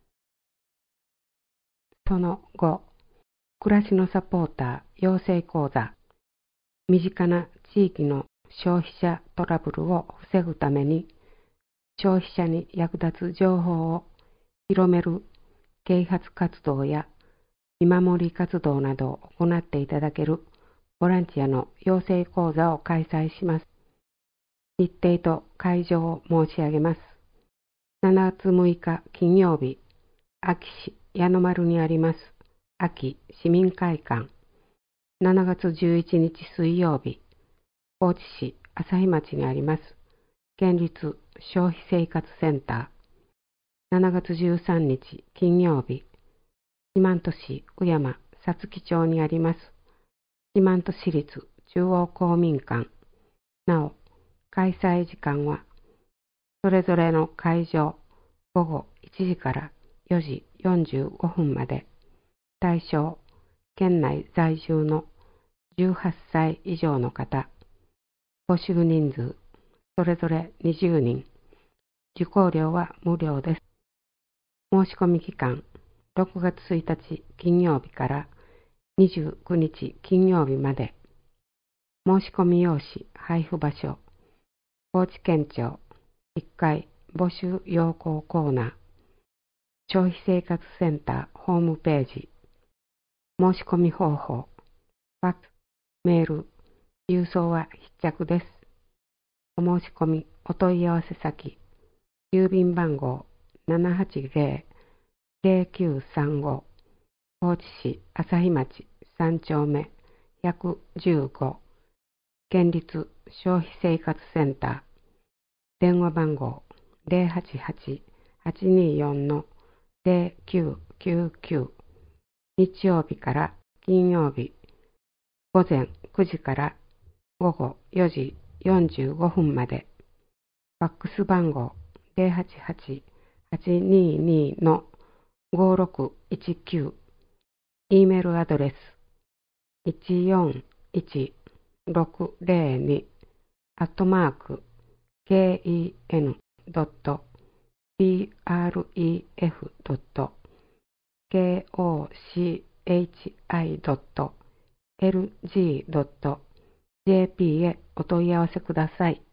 その後、暮らしのサポーター養成講座、身近な地域の消費者トラブルを防ぐために、消費者に役立つ情報を広める啓発活動や見守り活動などを行っていただけるボランティアの養成講座を開催します。日程と会場を申し上げます。しちがつむいか金曜日、安芸市矢野丸にあります安芸市民会館。しちがつじゅういちにち水曜日、高知市朝日町にあります県立消費生活センター。しちがつじゅうさんにち金曜日、四万十市宇山皐月町にあります四万十市立中央公民館。なお、開催時間はそれぞれの会場ごごいちじからよじよんじゅうごふんまで。対象、県内在住のじゅうはっさい以上の方。募集人数、それぞれにじゅうにん。受講料は無料です。申し込み期間、ろくがつついたち金曜日からにじゅうくにち金曜日まで。申し込み用紙配布場所、高知県庁いっかい募集要項コーナー、消費生活センターホームページ。申し込み方法、ファックス、メール、郵送は必着です。お申し込みお問い合わせ先、郵便番号 ななはちぜろ ぜろきゅうさんご、高知市朝日町さんちょうめひゃくじゅうご、県立消費生活センター。電話番号 ゼロはちはち はちによん ゼロきゅうきゅうきゅう。日曜日から金曜日、ごぜんくじからごごよじよんじゅうごふんまで。ファックス番号 ゼロはちはち はちにに ごろくいちきゅう。E メールアドレスいちよんいちろくぜろにアットマーク ケーイーエヌ ドット ビーアールイーエフ ドット ケーオーシーエイチアイ ドット エルジー ドット ジェーピー へお問い合わせください。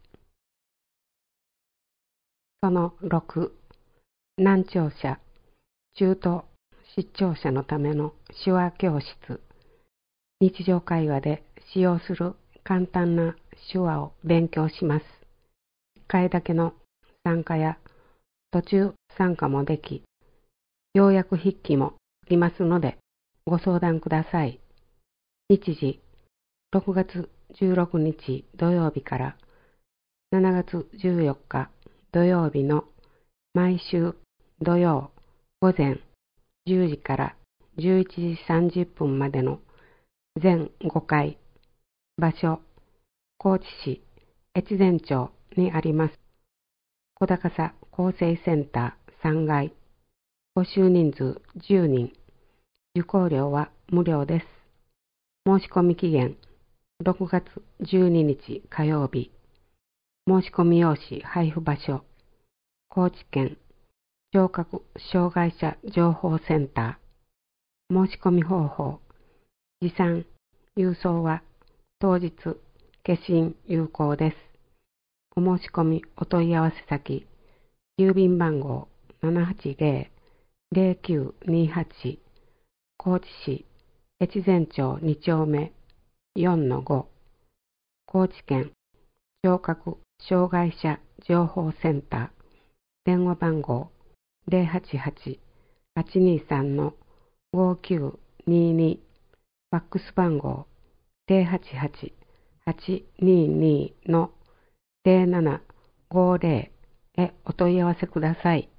そのろく、難聴者、中等失聴者のための手話教室。日常会話で使用する簡単な手話を勉強します。いっかいだけの参加や途中参加もでき、要約筆記もできますのでご相談ください。日時、ろくがつじゅうろくにち土曜日からしちがつじゅうよっか土曜日の毎週土曜午前じゅうじからじゅういちじさんじゅっぷんまでの全ごかい。場所、高知市越前町にあります小高さ厚生センターさんがい。募集人数じゅうにん。受講料は無料です。申し込み期限ろくがつじゅうににち火曜日。申し込み用紙配布場所。高知県聴覚障害者情報センター。申し込み方法。持参、郵送は当日、消印有効です。お申し込みお問い合わせ先。郵便番号 ななはちぜろ ぜろきゅうにはち 高知市越前町に丁目 よんのご 高知県聴覚障害者情報センター。電話番号 ゼロはちはち はちにさん ごきゅうにに ファックス番号 ゼロはちはち はちにに ゼロななごゼロ へお問い合わせください。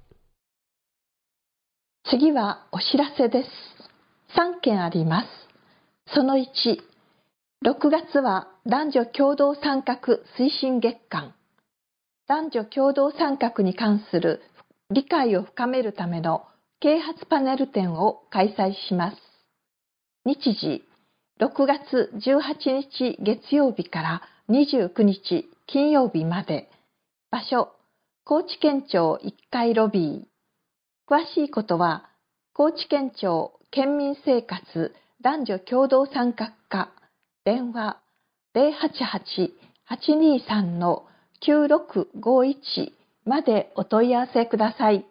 次はお知らせです。さんけんあります。そのいち、ろくがつは男女共同参画推進月間。男女共同参画に関する理解を深めるための啓発パネル展を開催します。日時、ろくがつじゅうはちにち月曜日からにじゅうくにち金曜日まで。場所、高知県庁いっかいロビー。詳しいことは、高知県庁県民生活男女共同参画課、電話ゼロはちはち はちにさん きゅうろくごいちまでお問い合わせください。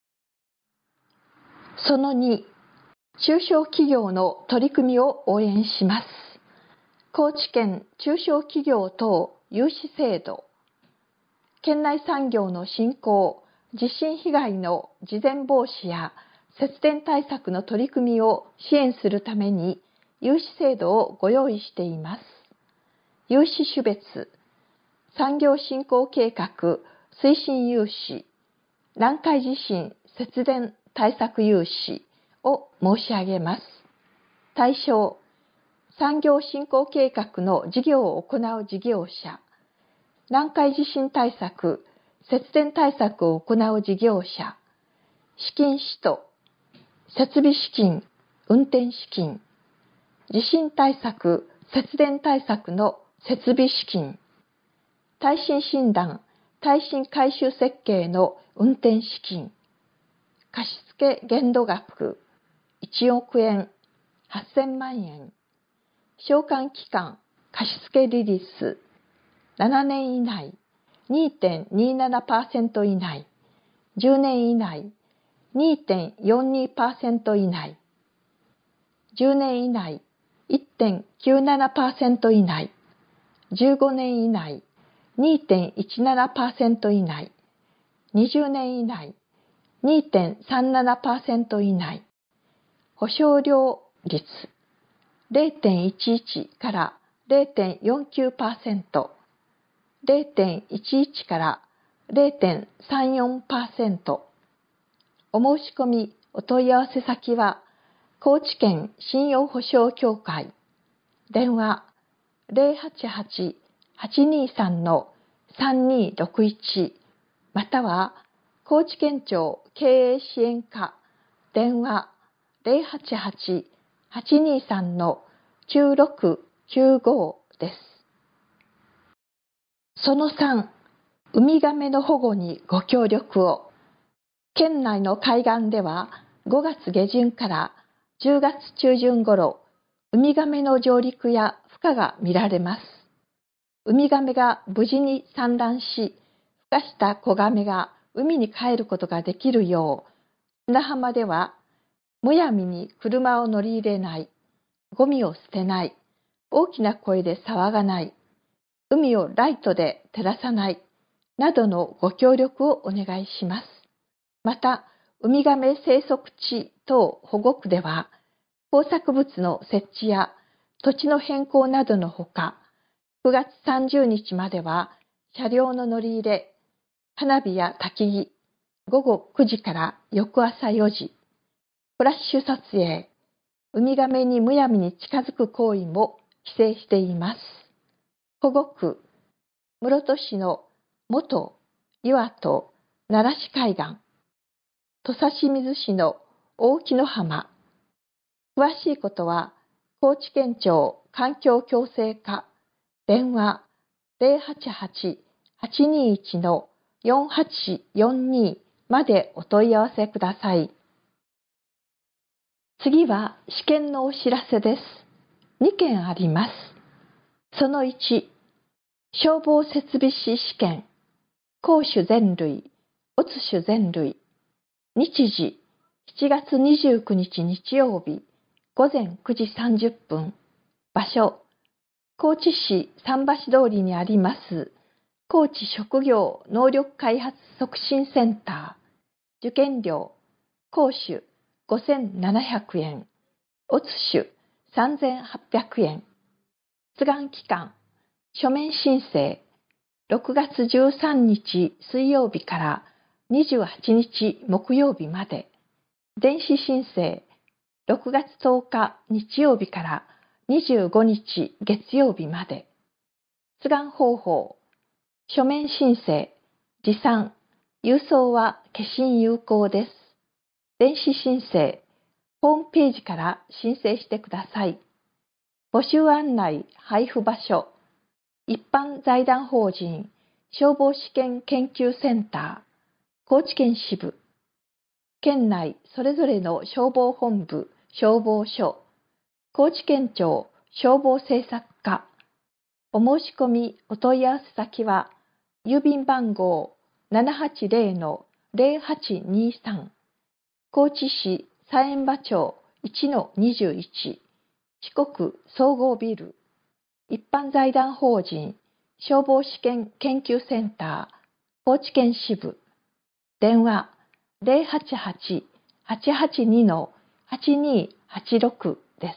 そのに、中小企業の取り組みを応援します。高知県中小企業等融資制度。県内産業の振興、地震被害の事前防止や節電対策の取り組みを支援するために融資制度をご用意しています。融資種別、産業振興計画推進融資、南海地震節電対策融資を申し上げます。対象、産業振興計画の事業を行う事業者、南海地震対策、節電対策を行う事業者、資金使途、設備資金、運転資金、地震対策、節電対策の設備資金、耐震診断、耐震改修設計の運転資金、貸付限度額いちおくえん、はっせんまんえん、償還期間、貸付利率、ななねん以内、にてんにななパーセント 以内、じゅうねん以内、にてんよんにパーセント 以内、じゅうねん以内、いってんきゅうななパーセント 以内、じゅうごねん以内、にてんいちななパーセント 以内、にじゅうねん以内、にてんさんななパーセント 以内、保証料率 ゼロてんいちいち から ゼロてんよんきゅうパーセント、ゼロてんいちいち から ゼロてんさんよんパーセント。お申し込みお問い合わせ先は高知県信用保証協会、電話ゼロはちはち はちにさん さんにろくいちまたは高知県庁経営支援課、電話ゼロはちはち はちにさん きゅうろくきゅうごです。そのさん、ウミガメの保護にご協力を。県内の海岸ではごがつげじゅんからじゅうがつちゅうじゅん頃、ウミガメの上陸や孵化が見られます。ウミガメが無事に産卵し、孵化した子ガメが海に帰ることができるよう、砂浜ではむやみに車を乗り入れない、ゴミを捨てない、大きな声で騒がない、海をライトで照らさない、などのご協力をお願いします。また、ウミガメ生息地等保護区では、工作物の設置や土地の変更などのほか、くがつさんじゅうにちまでは車両の乗り入れ、花火や焚き火、ごごくじから翌朝よじ、フラッシュ撮影、ウミガメにむやみに近づく行為も規制しています。保護区、室戸市の元岩戸奈良市海岸、土佐清水市の大木の浜。詳しいことは高知県庁環境共生課電話 ゼロはちはち はちにいち よんはちよんに までお問い合わせください。次は試験のお知らせです。にけんあります。そのいち、消防設備士試験、公主全類、乙種全類、日時、しちがつにじゅうくにち日曜日、ごぜんくじさんじゅっぷん、場所、高知市桟橋通りにあります、高知職業能力開発促進センター、受験料、公主ごせんななひゃくえん、乙種さんぜんはっぴゃくえん、出願期間、書面申請、ろくがつじゅうさんにち水曜日からにじゅうはちにち木曜日まで、電子申請、ろくがつとおか日曜日からにじゅうごにち月曜日まで、出願方法、書面申請、持参、郵送は消印有効です。電子申請、ホームページから申請してください。募集案内、配布場所、一般財団法人消防試験研究センター、高知県支部、県内それぞれの消防本部、消防署、高知県庁消防政策課、お申し込みお問い合わせ先は、郵便番号 ななはちゼロのゼロはちにさん、高知市佐遠場町 いちのにじゅういち、四国総合ビル、一般財団法人消防試験研究センター、高知県支部、電話 ゼロはちはち はちはちに はちにはちろく です。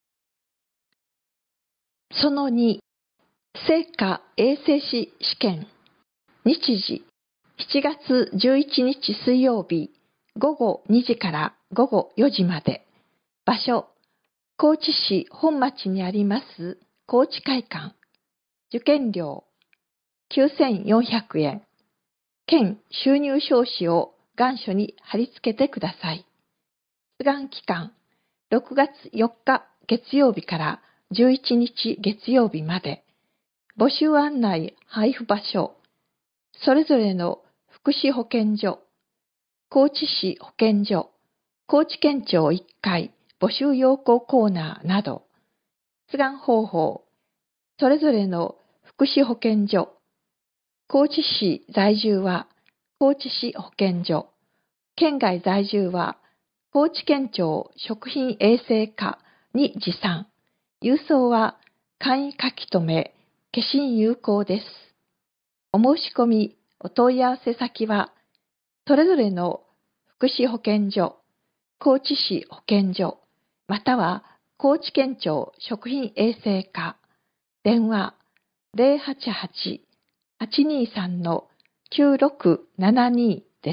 そのに、成果衛生士試験、日時、しちがつじゅういちにち水曜日、ごごにじからごごよじまで、場所、高知市本町にあります高知会館、受験料きゅうせんよんひゃくえん、県収入証紙を願書に貼り付けてください。出願期間、ろくがつよっか月曜日からじゅういちにち月曜日まで、募集案内配布場所、それぞれの福祉保健所、高知市保健所、高知県庁いっかい募集要項コーナーなど、出願方法、それぞれの福祉保健所、高知市在住は高知市保健所、県外在住は高知県庁食品衛生課に持参、郵送は簡易書き留め、消印有効です。お申し込み、お問い合わせ先は、それぞれの福祉保健所、高知市保健所、または高知県庁食品衛生課、電話ゼロはちはち はちにさん きゅうろくななに です。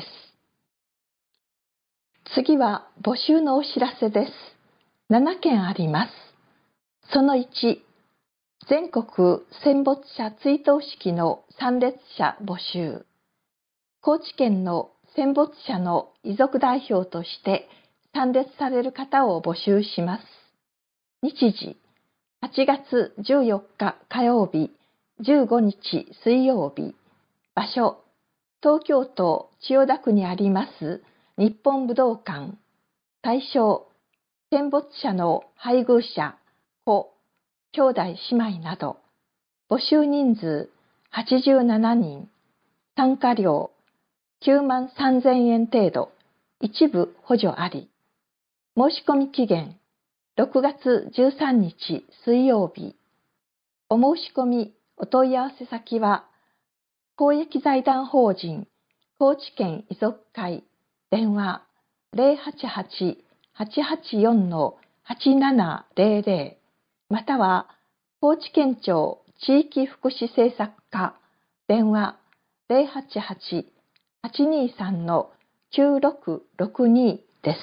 次は募集のお知らせです。ななけんあります。そのいち、全国戦没者追悼式の参列者募集。高知県の戦没者の遺族代表として参列される方を募集します。日時、はちがつじゅうよっか火曜日、じゅうごにち水曜日。場所、東京都千代田区にあります日本武道館。対象、戦没者の配偶者、子、兄弟姉妹など。募集人数はちじゅうななにん。参加料きゅうまんさんぜんえん程度。一部補助あり。申し込み期限ろくがつじゅうさんにち水曜日。お申し込みお問い合わせ先は、公益財団法人高知県遺族会、電話ゼロはちはち はちはちよん はちななゼロゼロ、または高知県庁地域福祉政策課、電話ゼロはちはち はちにさん きゅうろくろくに です。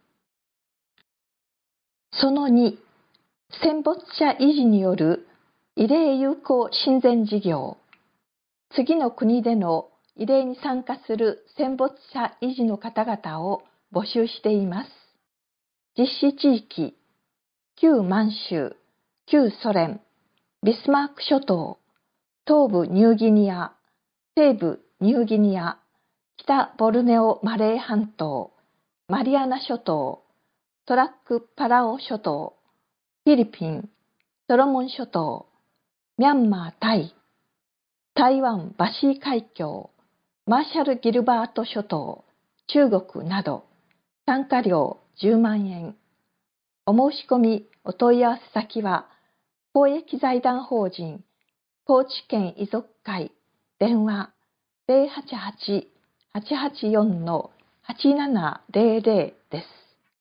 そのに、戦没者維持による慰霊友好親善事業。次の国での慰霊に参加する戦没者維持の方々を募集しています。実施地域、旧満州、旧ソ連、 ビスマーク諸島、東部ニューギニア、西部ニューギニア、北ボルネオマレー半島、マリアナ諸島、トラックパラオ諸島、フィリピン、ソロモン諸島、ミャンマー、タイ、台湾バシー海峡、マーシャル・ギルバート諸島、中国など、参加料じゅうまんえん。お申し込み、お問い合わせ先は、公益財団法人、高知県遺族会、電話ゼロはちはち はちはちよん はちななゼロゼロです。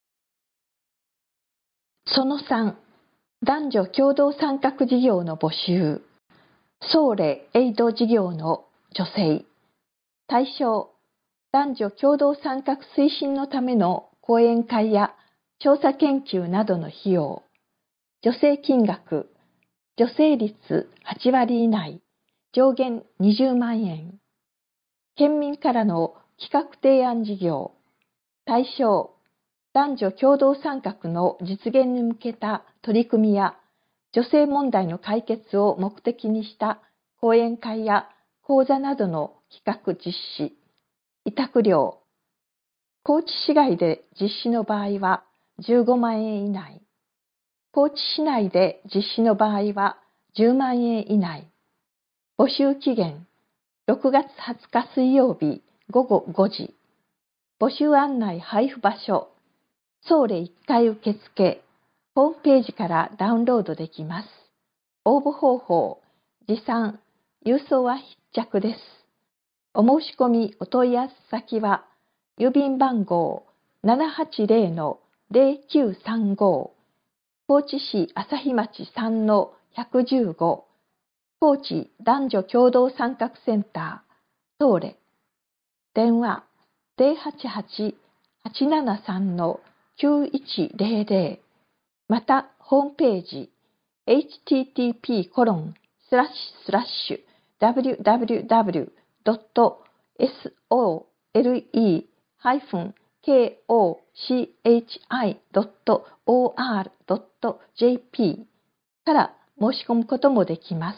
そのさん、男女共同参画事業の募集。ソーレエイド事業の助成。対象、男女共同参画推進のための講演会や調査研究などの費用。助成金額、助成率はちわり以内、上限にじゅうまんえん。県民からの企画提案事業。対象、男女共同参画の実現に向けた取り組みや女性問題の解決を目的にした講演会や講座などの企画実施。委託料。高知市外で実施の場合はじゅうごまんえん以内。高知市内で実施の場合はじゅうまんえん以内。募集期限、ろくがつはつか水曜日ごごごじ。募集案内配布場所、ソーレいっかい受付、ホームページからダウンロードできます。応募方法、持参、郵送は必着です。お申し込みお問い合わせ先は、郵便番号 ななはちゼロのゼロきゅうさんご、高知市朝日町さんのひゃくじゅうご、高知男女共同参画センター、ソーレ。電話ゼロはちはち はちななさんのきゅういちゼロゼロ、またホームページ エイチティーティーピーコロンスラッシュスラッシュダブリュダブリュダブリュドットソーレケーオーシーエイチアイドットオーアールドットジェーピー から申し込むこともできます。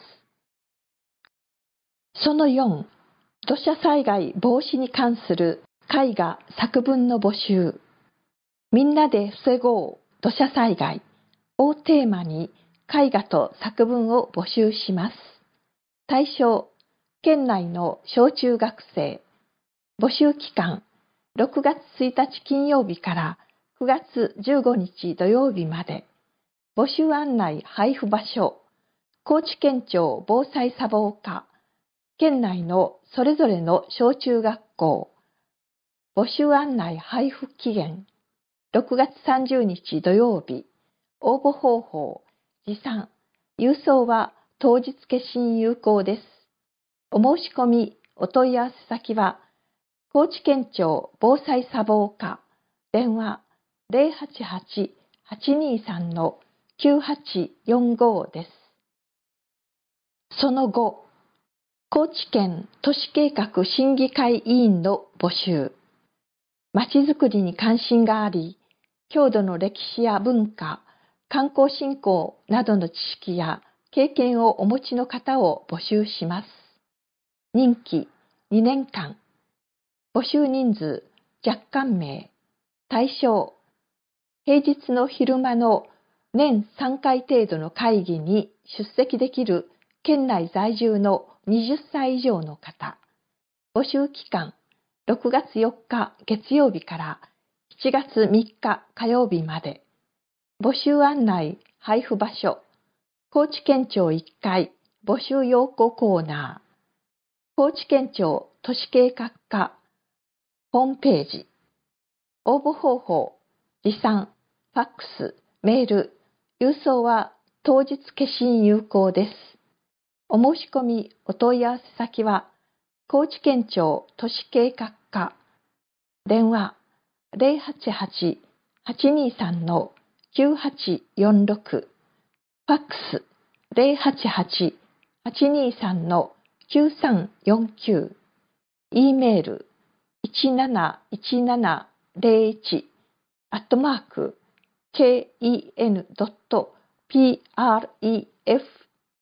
そのよん、土砂災害防止に関する絵画作文の募集。みんなで防ごう土砂災害をテーマに絵画と作文を募集します。対象、県内の小中学生。募集期間、ろくがつついたち金曜日からくがつじゅうごにち土曜日まで。募集案内配布場所、高知県庁防災サポー課、県内のそれぞれの小中学校。募集案内配布期限、ろくがつさんじゅうにち土曜日。応募方法、持参、郵送は当日消印有効です。お申し込み、お問い合わせ先は、高知県庁防災サポー課、電話ゼロはちはち はちにさんのきゅうはちよんごです。その後、高知県都市計画審議会委員の募集。まちづくりに関心があり、郷土の歴史や文化、観光振興などの知識や経験をお持ちの方を募集します。任期にねんかん。募集人数若干名。対象、平日の昼間の年さんかい程度の会議に出席できる県内在住のはたち以上の方。募集期間、ろくがつよっか月曜日からしちがつみっか火曜日まで。募集案内配布場所、高知県庁いっかい募集要項コーナー、高知県庁都市計画課ホームページ。応募方法、持参、ファックス、メール、郵送は当日消印有効です。お申し込み、お問い合わせ先は、高知県庁都市計画課、電話ゼロはちはち はちにさんのきゅうはちよんろく、ファックスゼロはちはち はちにさんのきゅうさんよんきゅう、E メールいちなないちななゼロいちアットマーク ケーイーエヌドットピーアールイーエフ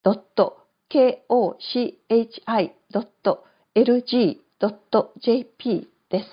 ドット ケーオーシーエイチアイドットエルジードットジェーピー です。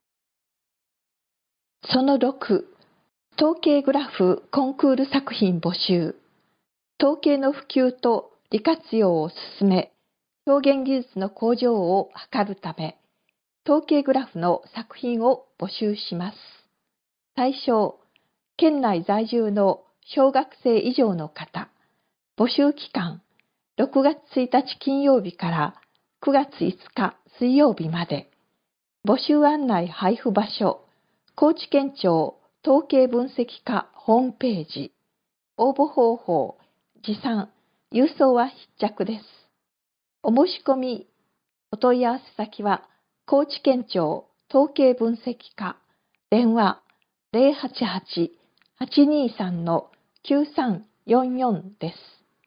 そのろく、統計グラフコンクール作品募集。統計の普及と利活用を進め、表現技術の向上を図るため、統計グラフの作品を募集します。対象、県内在住の小学生以上の方。募集期間、ろくがつついたち金曜日からくがついつか水曜日まで。募集案内配布場所、高知県庁統計分析課ホームページ。応募方法、持参、郵送は必着です。お申し込み、お問い合わせ先は、高知県庁統計分析課、電話 ゼロはちはち はちにさん きゅうさんよんよん です。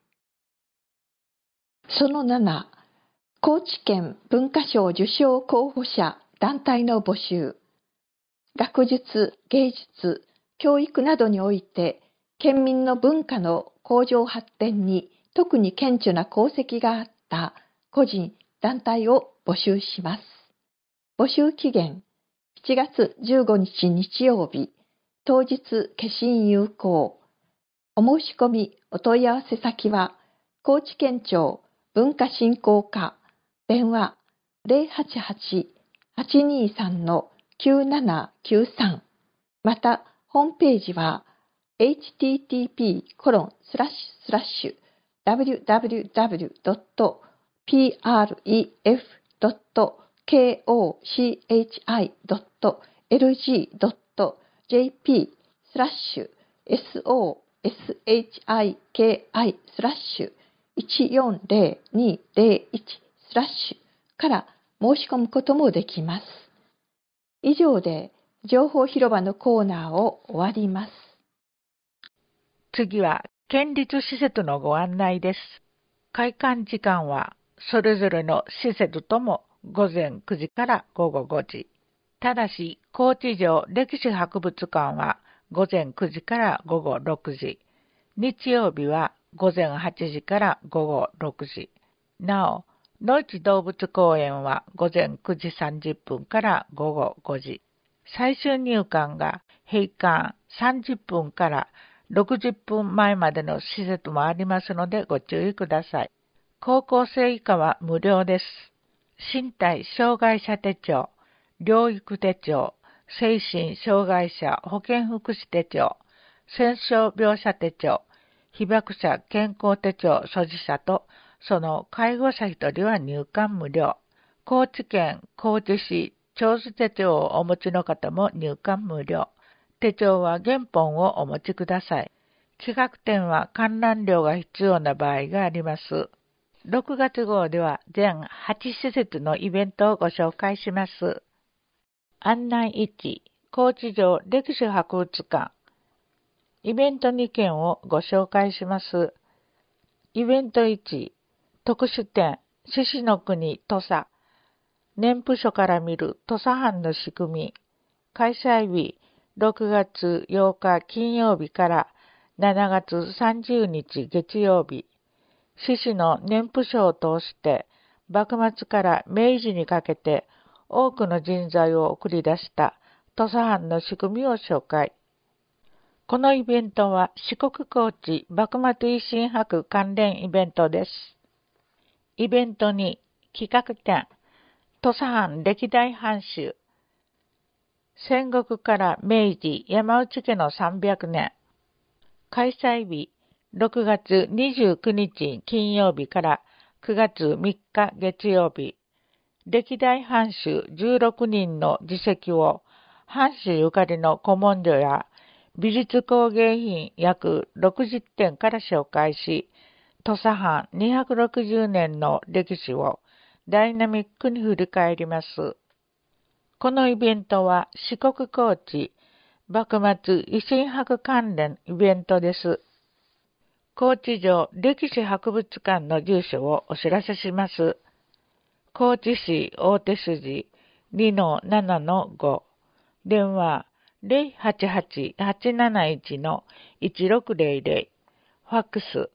そのなな、高知県文化賞受賞候補者団体の募集。学術、芸術、教育などにおいて、県民の文化の向上発展に特に顕著な功績があった個人、団体を募集します。募集期限、しちがつじゅうごにち日曜日、当日消印有効。お申し込み、お問い合わせ先は、高知県庁文化振興課、電話 ゼロはちはち はちにさん きゅうななきゅうさん。また、ホームページは、エイチティーティーピーコロンスラッシュスラッシュダブリューダブリューダブリュードットピーアールイーエフドットケーオーシーエイチアイドットエルジードットジェーピースラッシュエスオーエスエイチアイケーアイスラッシュいちよんゼロにゼロいちスラッシュから申し込むこともできます。以上で情報広場のコーナーを終わります。 次は県立施設のご案内です。開館時間はそれぞれの施設ともごぜんくじからごごごじ。ただし、高知城歴史博物館はごぜんくじからごごろくじ。日曜日はごぜんはちじからごごろくじ。なお、野市動物公園はごぜんくじさんじゅっぷんからごごごじ。最終入館が閉館さんじゅっぷんからろくじゅっぷんまえまでの施設もありますのでご注意ください。高校生以下は無料です。身体障害者手帳、療育手帳、精神障害者保健福祉手帳、戦傷病者手帳、被爆者健康手帳所持者とその介護者一人は入館無料。高知県高知市長寿手帳をお持ちの方も入館無料。手帳は原本をお持ちください。企画展は観覧料が必要な場合があります。ろくがつ号では全はち施設のイベントをご紹介します。案内いち、高知城歴史博物館。イベントにけんをご紹介します。イベントいち、特殊展、獅子の国土佐。年譜書から見る土佐藩の仕組み。開催日、ろくがつようか金曜日からしちがつさんじゅうにち月曜日。獅子の年譜書を通して、幕末から明治にかけて多くの人材を送り出した土佐藩の仕組みを紹介。このイベントは四国高知幕末維新博関連イベントです。イベントに企画展、土佐藩歴代藩主、戦国から明治山内家のさんびゃくねん。開催日、ろくがつにじゅうくにち金曜日からくがつみっか月曜日。歴代藩主じゅうろくにんの自席を藩主ゆかりの古文書や美術工芸品約ろくじゅってんから紹介し、土佐藩にひゃくろくじゅうねんの歴史をダイナミックに振り返ります。このイベントは四国高知幕末維新博関連イベントです。高知城歴史博物館の住所をお知らせします。高知市大手筋 にのななのご、電話 ゼロはちはち はちなないち いちろくゼロゼロ、ファックス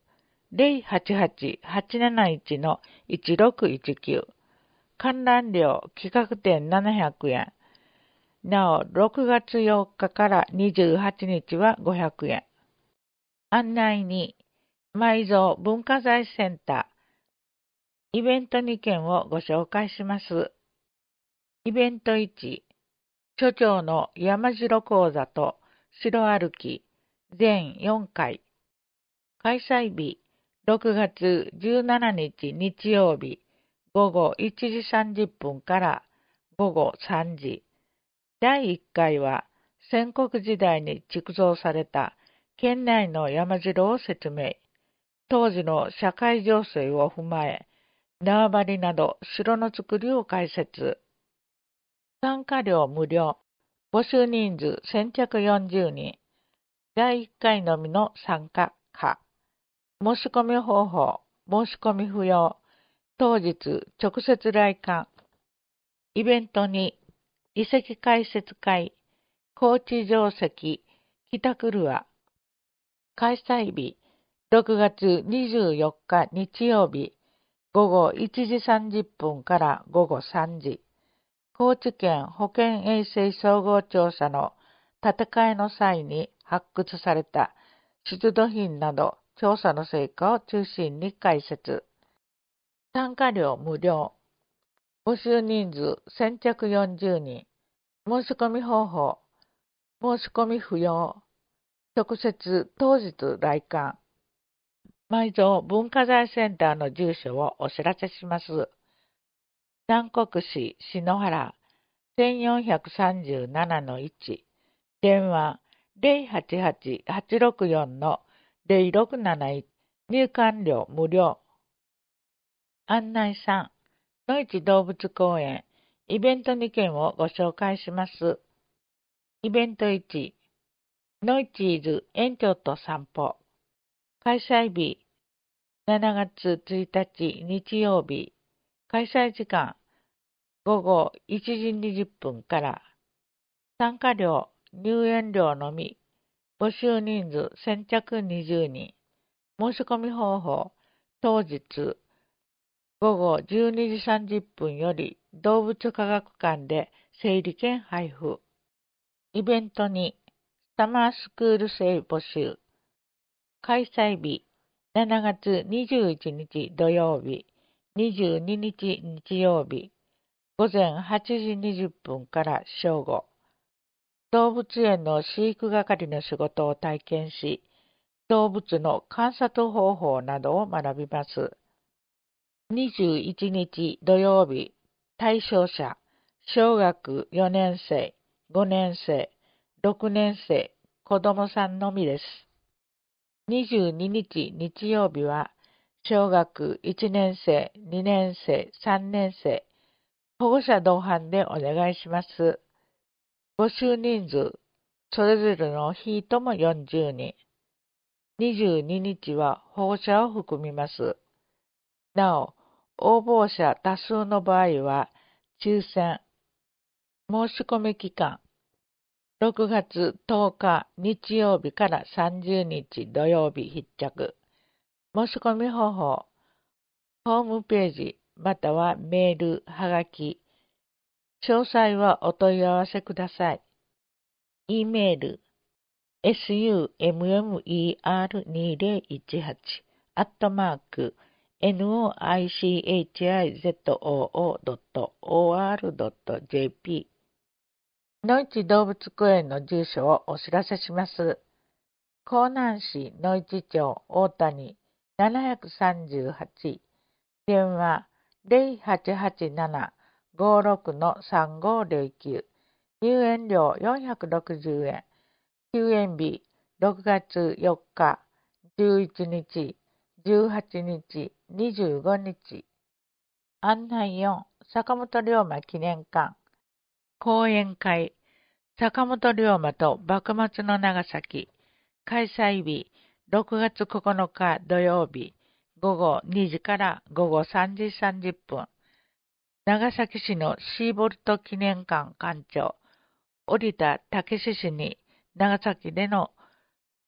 ゼロはちはち はちなないち のいちろくいちきゅう。観覧料企画店ななひゃくえん。なお、ろくがつよっかからにじゅうはちにちはごひゃくえん。案内に、埋蔵文化財センター、イベントにけんをご紹介します。イベントいち、所長の山城講座と城歩き、全よんかい。開催日、ろくがつじゅうしちにち日曜日、ごごいちじさんじゅっぷんからごごさんじ。だいいっかいは戦国時代に築造された県内の山城を説明。当時の社会情勢を踏まえ、縄張りなど城の造りを解説。参加料無料。募集人数先着よんじゅうにん。だいいっかいのみの参加可。申し込み方法。申し込み不要。当日直接来館。イベントに遺跡解説会、高知城跡、北久留開催日、ろくがつにじゅうよっか日曜日、ごごいちじさんじゅっぷんからごごさんじ。高知県保健衛生総合調査の建て替えの際に発掘された出土品など調査の成果を中心に解説。参加料無料。募集人数先着よんじゅうにん。申し込み方法。申し込み不要。直接当日来館。埋蔵文化財センターの住所をお知らせします。南国市篠原 せんよんひゃくさんじゅうななのいち。電話 ゼロはちはち はちろくよん のゼロろくなないち。入館料無料。案内さん、のいち動物公園、イベントにけんをご紹介します。イベントいち、のいち伊豆園長と散歩。開催日、しちがつついたち日曜日。開催時間、ごごいちじにじゅっぷんから。参加料、入園料のみ。募集人数先着にじゅうにん。申し込み方法、当日、ごごじゅうにじさんじゅっぷんより動物科学館で整理券配布。イベントにサマースクール生募集。開催日しちがつにじゅういちにち土曜日、にじゅうににち日曜日、ごぜんはちじにじゅっぷんから正午。動物園の飼育係の仕事を体験し、動物の観察方法などを学びます。にじゅういちにち土曜日、対象者、小学よねんせい、ごねんせい、ろくねんせい、子どもさんのみです。にじゅうににち日曜日は、小学いちねんせい、にねんせい、さんねんせい、保護者同伴でお願いします。募集人数、それぞれの日ともよんじゅうにん。にじゅうににちは保護者を含みます。なお、応募者多数の場合は、抽選。申し込み期間。ろくがつとおか日曜日からさんじゅうにち土曜日必着。申し込み方法。ホームページまたはメール、はがき。詳細はお問い合わせください。E メール エスユーエムエムイーアールにせんじゅうはち アットマーク ノイチゾードットオーアールドットジェーピー のいち動物公園の住所をお知らせします。江南市のいち町大谷ななさんはち。電話ゼロはちはちなな ごろくのさんごゼロきゅう。入園料よんひゃくろくじゅうえん。休園日ろくがつよっか、じゅういちにち、じゅうはちにち、にじゅうごにち。案内よん、坂本龍馬記念館。講演会、坂本龍馬と幕末の長崎。開催日、ろくがつここのか土曜日、ごごにじからごごさんじさんじゅっぷん。長崎市のシーボルト記念館館長、折田武史氏に長崎での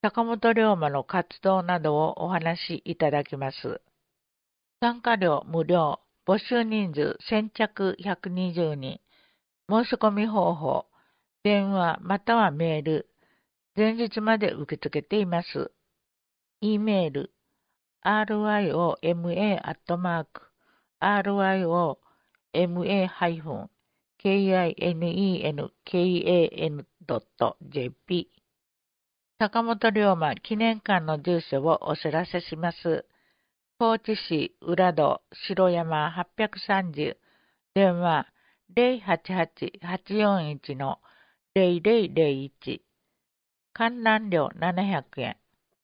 坂本龍馬の活動などをお話しいただきます。参加料無料、募集人数先着ひゃくにじゅうにん、申し込み方法、電話またはメール、前日まで受け付けています。e メール、アールワイオーエムエー アットマーク、アールワイオーエムエー ハイフン、ケーアイエヌイーエヌケーエーエヌ ドット ジェーピー。坂本龍馬記念館の住所をお知らせします。高知市浦戸城山はっぴゃくさんじゅう、電話 ゼロはちはち はちよんいち のゼロゼロゼロいち、観覧料ななひゃくえん。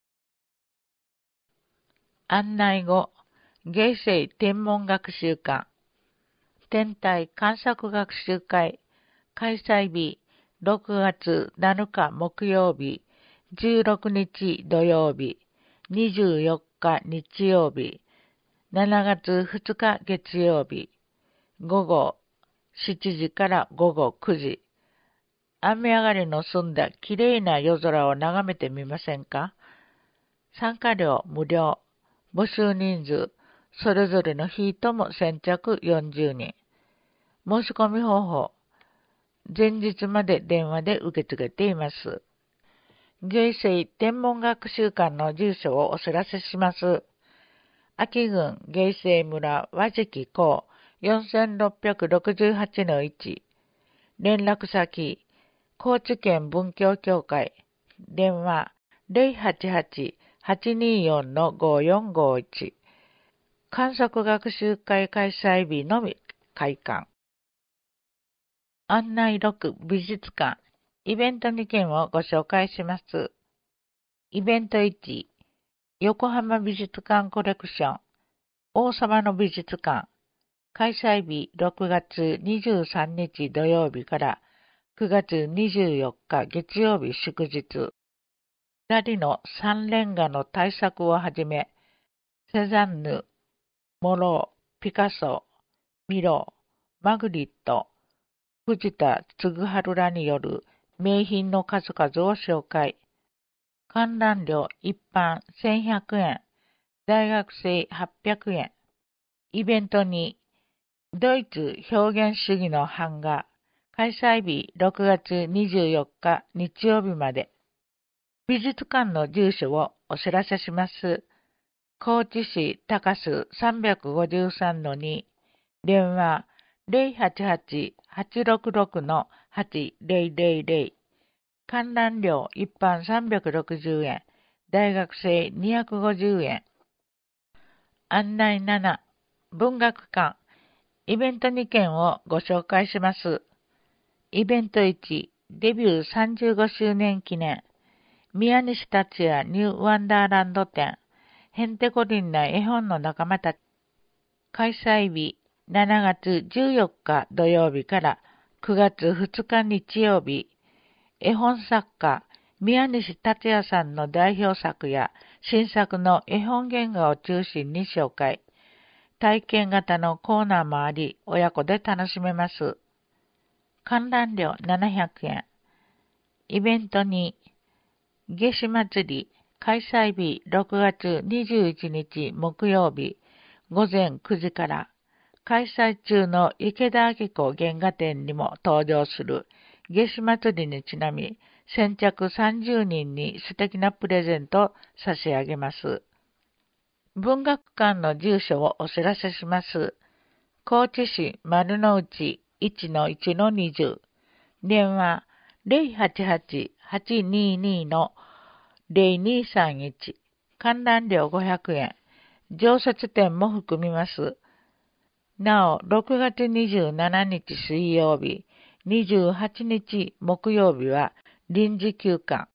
案内後、芸生天文学習館、天体観測学習会、開催日、ろくがつなのか木曜日、じゅうろくにち土曜日、にじゅうよっか日曜日、しちがつふつか月曜日、午後しちじから午後くじ。雨上がりの澄んだきれいな夜空を眺めてみませんか？参加料無料。募集人数、それぞれの日とも先着よんじゅうにん。申し込み方法、前日まで電話で受け付けています。芸生天文学習館の住所をお知らせします。秋郡芸生村和敷港 よんろっぴゃくろくじゅうはちのいち、連絡先、高知県文教協会、電話 ゼロはちはち はちにーよん のごよんごいち、観測学習会開催日のみ開館。案内ろく美術館、イベントにけんをご紹介します。イベントいち、横浜美術館コレクション、王様の美術館、開催日ろくがつにじゅうさんにち土曜日からくがつにじゅうよっか月曜日祝日。二人の三連画の大作をはじめ、セザンヌ、モロー、ピカソ、ミロー、マグリット、藤田嗣治らによる名品の数々を紹介。観覧料一般せんひゃくえん、大学生はっぴゃくえん。イベントに、ドイツ表現主義の版画、開催日ろくがつにじゅうよっか日曜日まで。美術館の住所をお知らせします。高知市高洲さんびゃくごじゅうさんのに、電話ゼロはちはち はちろくろく のはちゼロゼロゼロ。観覧料一般さんびゃくろくじゅうえん、大学生にひゃくごじゅうえん。案内なな、文学館、イベントにけんをご紹介します。イベントいち、デビューさんじゅうごしゅうねん記念、宮西達也ニューワンダーランド展、へんてこりんな絵本の仲間たち。開催日、しちがつじゅうよっか土曜日からくがつふつか日曜日。絵本作家、宮西達也さんの代表作や新作の絵本原画を中心に紹介。体験型のコーナーもあり、親子で楽しめます。観覧料ななひゃくえん。イベントに、夏至祭り、開催日ろくがつにじゅういちにち木曜日、ごぜんくじから、開催中の池田明子原画展にも登場する夏至祭りにちなみ、先着さんじゅうにんに素敵なプレゼントを差し上げます。文学館の住所をお知らせします。高知市丸の内 いちのいちのにじゅう、電話ゼロはちはち はちにーにー のゼロにーさんいち、観覧料ごひゃくえん、常設展も含みます。なお、ろくがつにじゅうしちにち水曜日、にじゅうはちにち木曜日は臨時休館。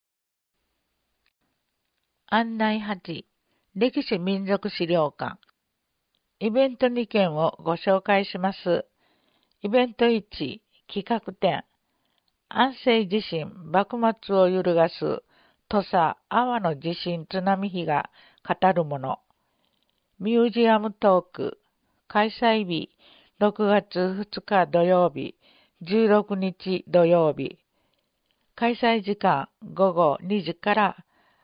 案内はち、歴史民族資料館。イベントにけんをご紹介します。イベントいち、企画展。安政地震、幕末を揺るがす、土佐阿波の地震津波碑が語るもの。ミュージアムトーク。開催日、ろくがつふつか土曜日、じゅうろくにち土曜日。開催時間、ごごにじから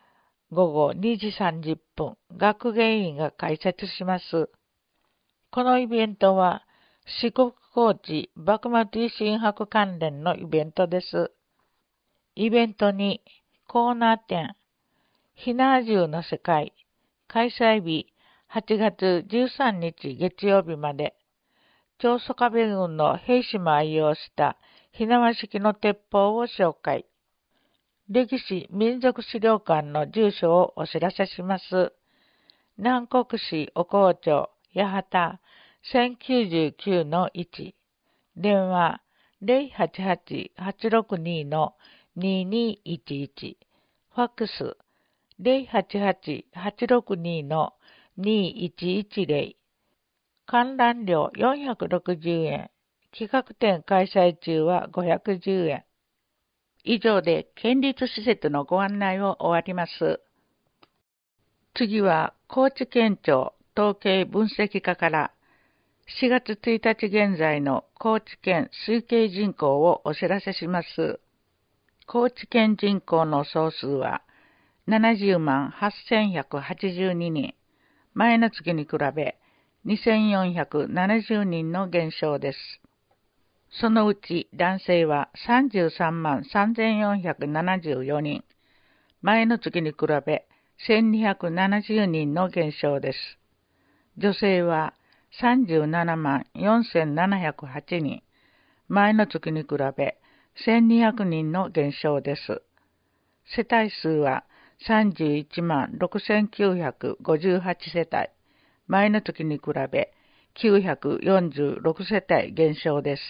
ごごにじさんじゅっぷん、学芸員が開設します。このイベントは、四国高知幕末維新博関連のイベントです。イベントにコーナー展、ひなじゅうの世界、開催日はちがつじゅうさんにち月曜日まで、長宗我部軍の兵士も愛用した火縄式の鉄砲を紹介。歴史民族資料館の住所をお知らせします。南国市おこう町八幡 せんきゅうじゅうきゅうのいち、電話 ゼロはちはち はちろくに のににいちいち、ファックス ゼロはちはち はちろくに のにいちいちゼロ、観覧料よんひゃくろくじゅうえん、企画展開催中はごひゃくじゅうえん。以上で県立施設のご案内を終わります。次は高知県庁統計分析課からしがつついたち現在の高知県推計人口をお知らせします。高知県人口の総数はななじゅうまんはっせんひゃくはちじゅうににん、前の月に比べにせんよんひゃくななじゅうにんの減少です。そのうち男性はさんじゅうさんまんさんぜんよんひゃくななじゅうよにん、前の月に比べせんにひゃくななじゅうにんの減少です。女性はさんじゅうななまんよんせんななひゃくはちにん、前の月に比べせんにひゃくにんの減少です。世帯数はさんじゅういちまんろくせんきゅうひゃくごじゅうはちせたい、前の月に比べきゅうひゃくよんじゅうろくせたい減少です。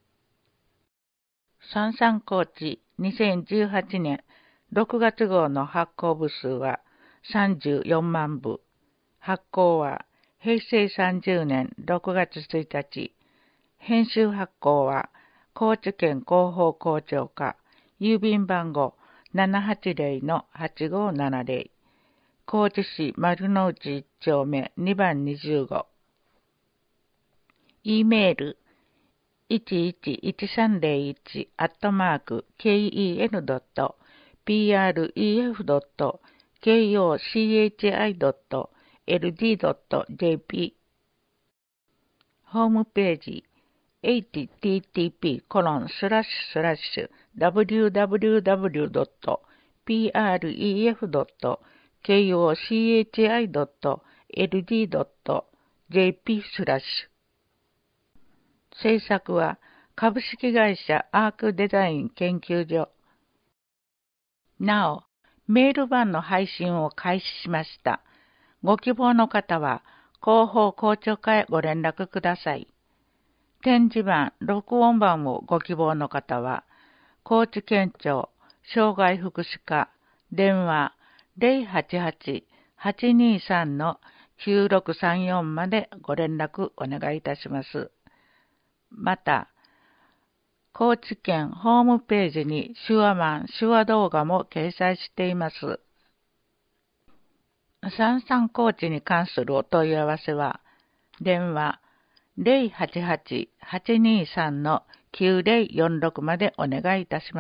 三々高知にせんじゅうはちねんろくがつ号の発行部数はさんじゅうよんまんぶ。発行はへいせいさんじゅうねんろくがつついたち。編集発行は高知県広報広聴課、郵便番号 ななはちゼロのはちごななゼロ、高知市丸の内いちちょうめにばんにじゅうご。E メールいちいちいちさんゼロいち アットマーク ケーイーエヌ ドット ピーアールイーエフ ドット ケーオーシーエイチアイ ドット エルディー ドット ジェーピー。ホームページ エイチティーティーピーコロンスラッシュスラッシュダブリューダブリューダブリュー ドット ピーアールイーエフ ドット ケーオーシーエイチアイ ドット エルディー ドット ジェーピー スラッシュ。制作は株式会社アークデザイン研究所。なお、メール版の配信を開始しました。ご希望の方は広報広聴課へご連絡ください。展示版、録音版をご希望の方は、高知県庁障害福祉課電話 ゼロはちはち はちにさん のきゅうろくさんよんまでご連絡お願いいたします。また、高知県ホームページに手話版、手話動画も掲載しています。三々高知に関するお問い合わせは、電話ゼロはちはち はちにさん のきゅうゼロよんろくまでお願いいたします。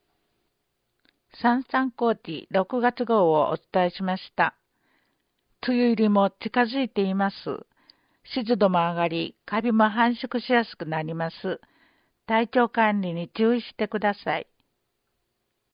三々高知ろくがつ号をお伝えしました。梅雨入りも近づいています。湿度も上がり、カビも繁殖しやすくなります。体調管理に注意してください。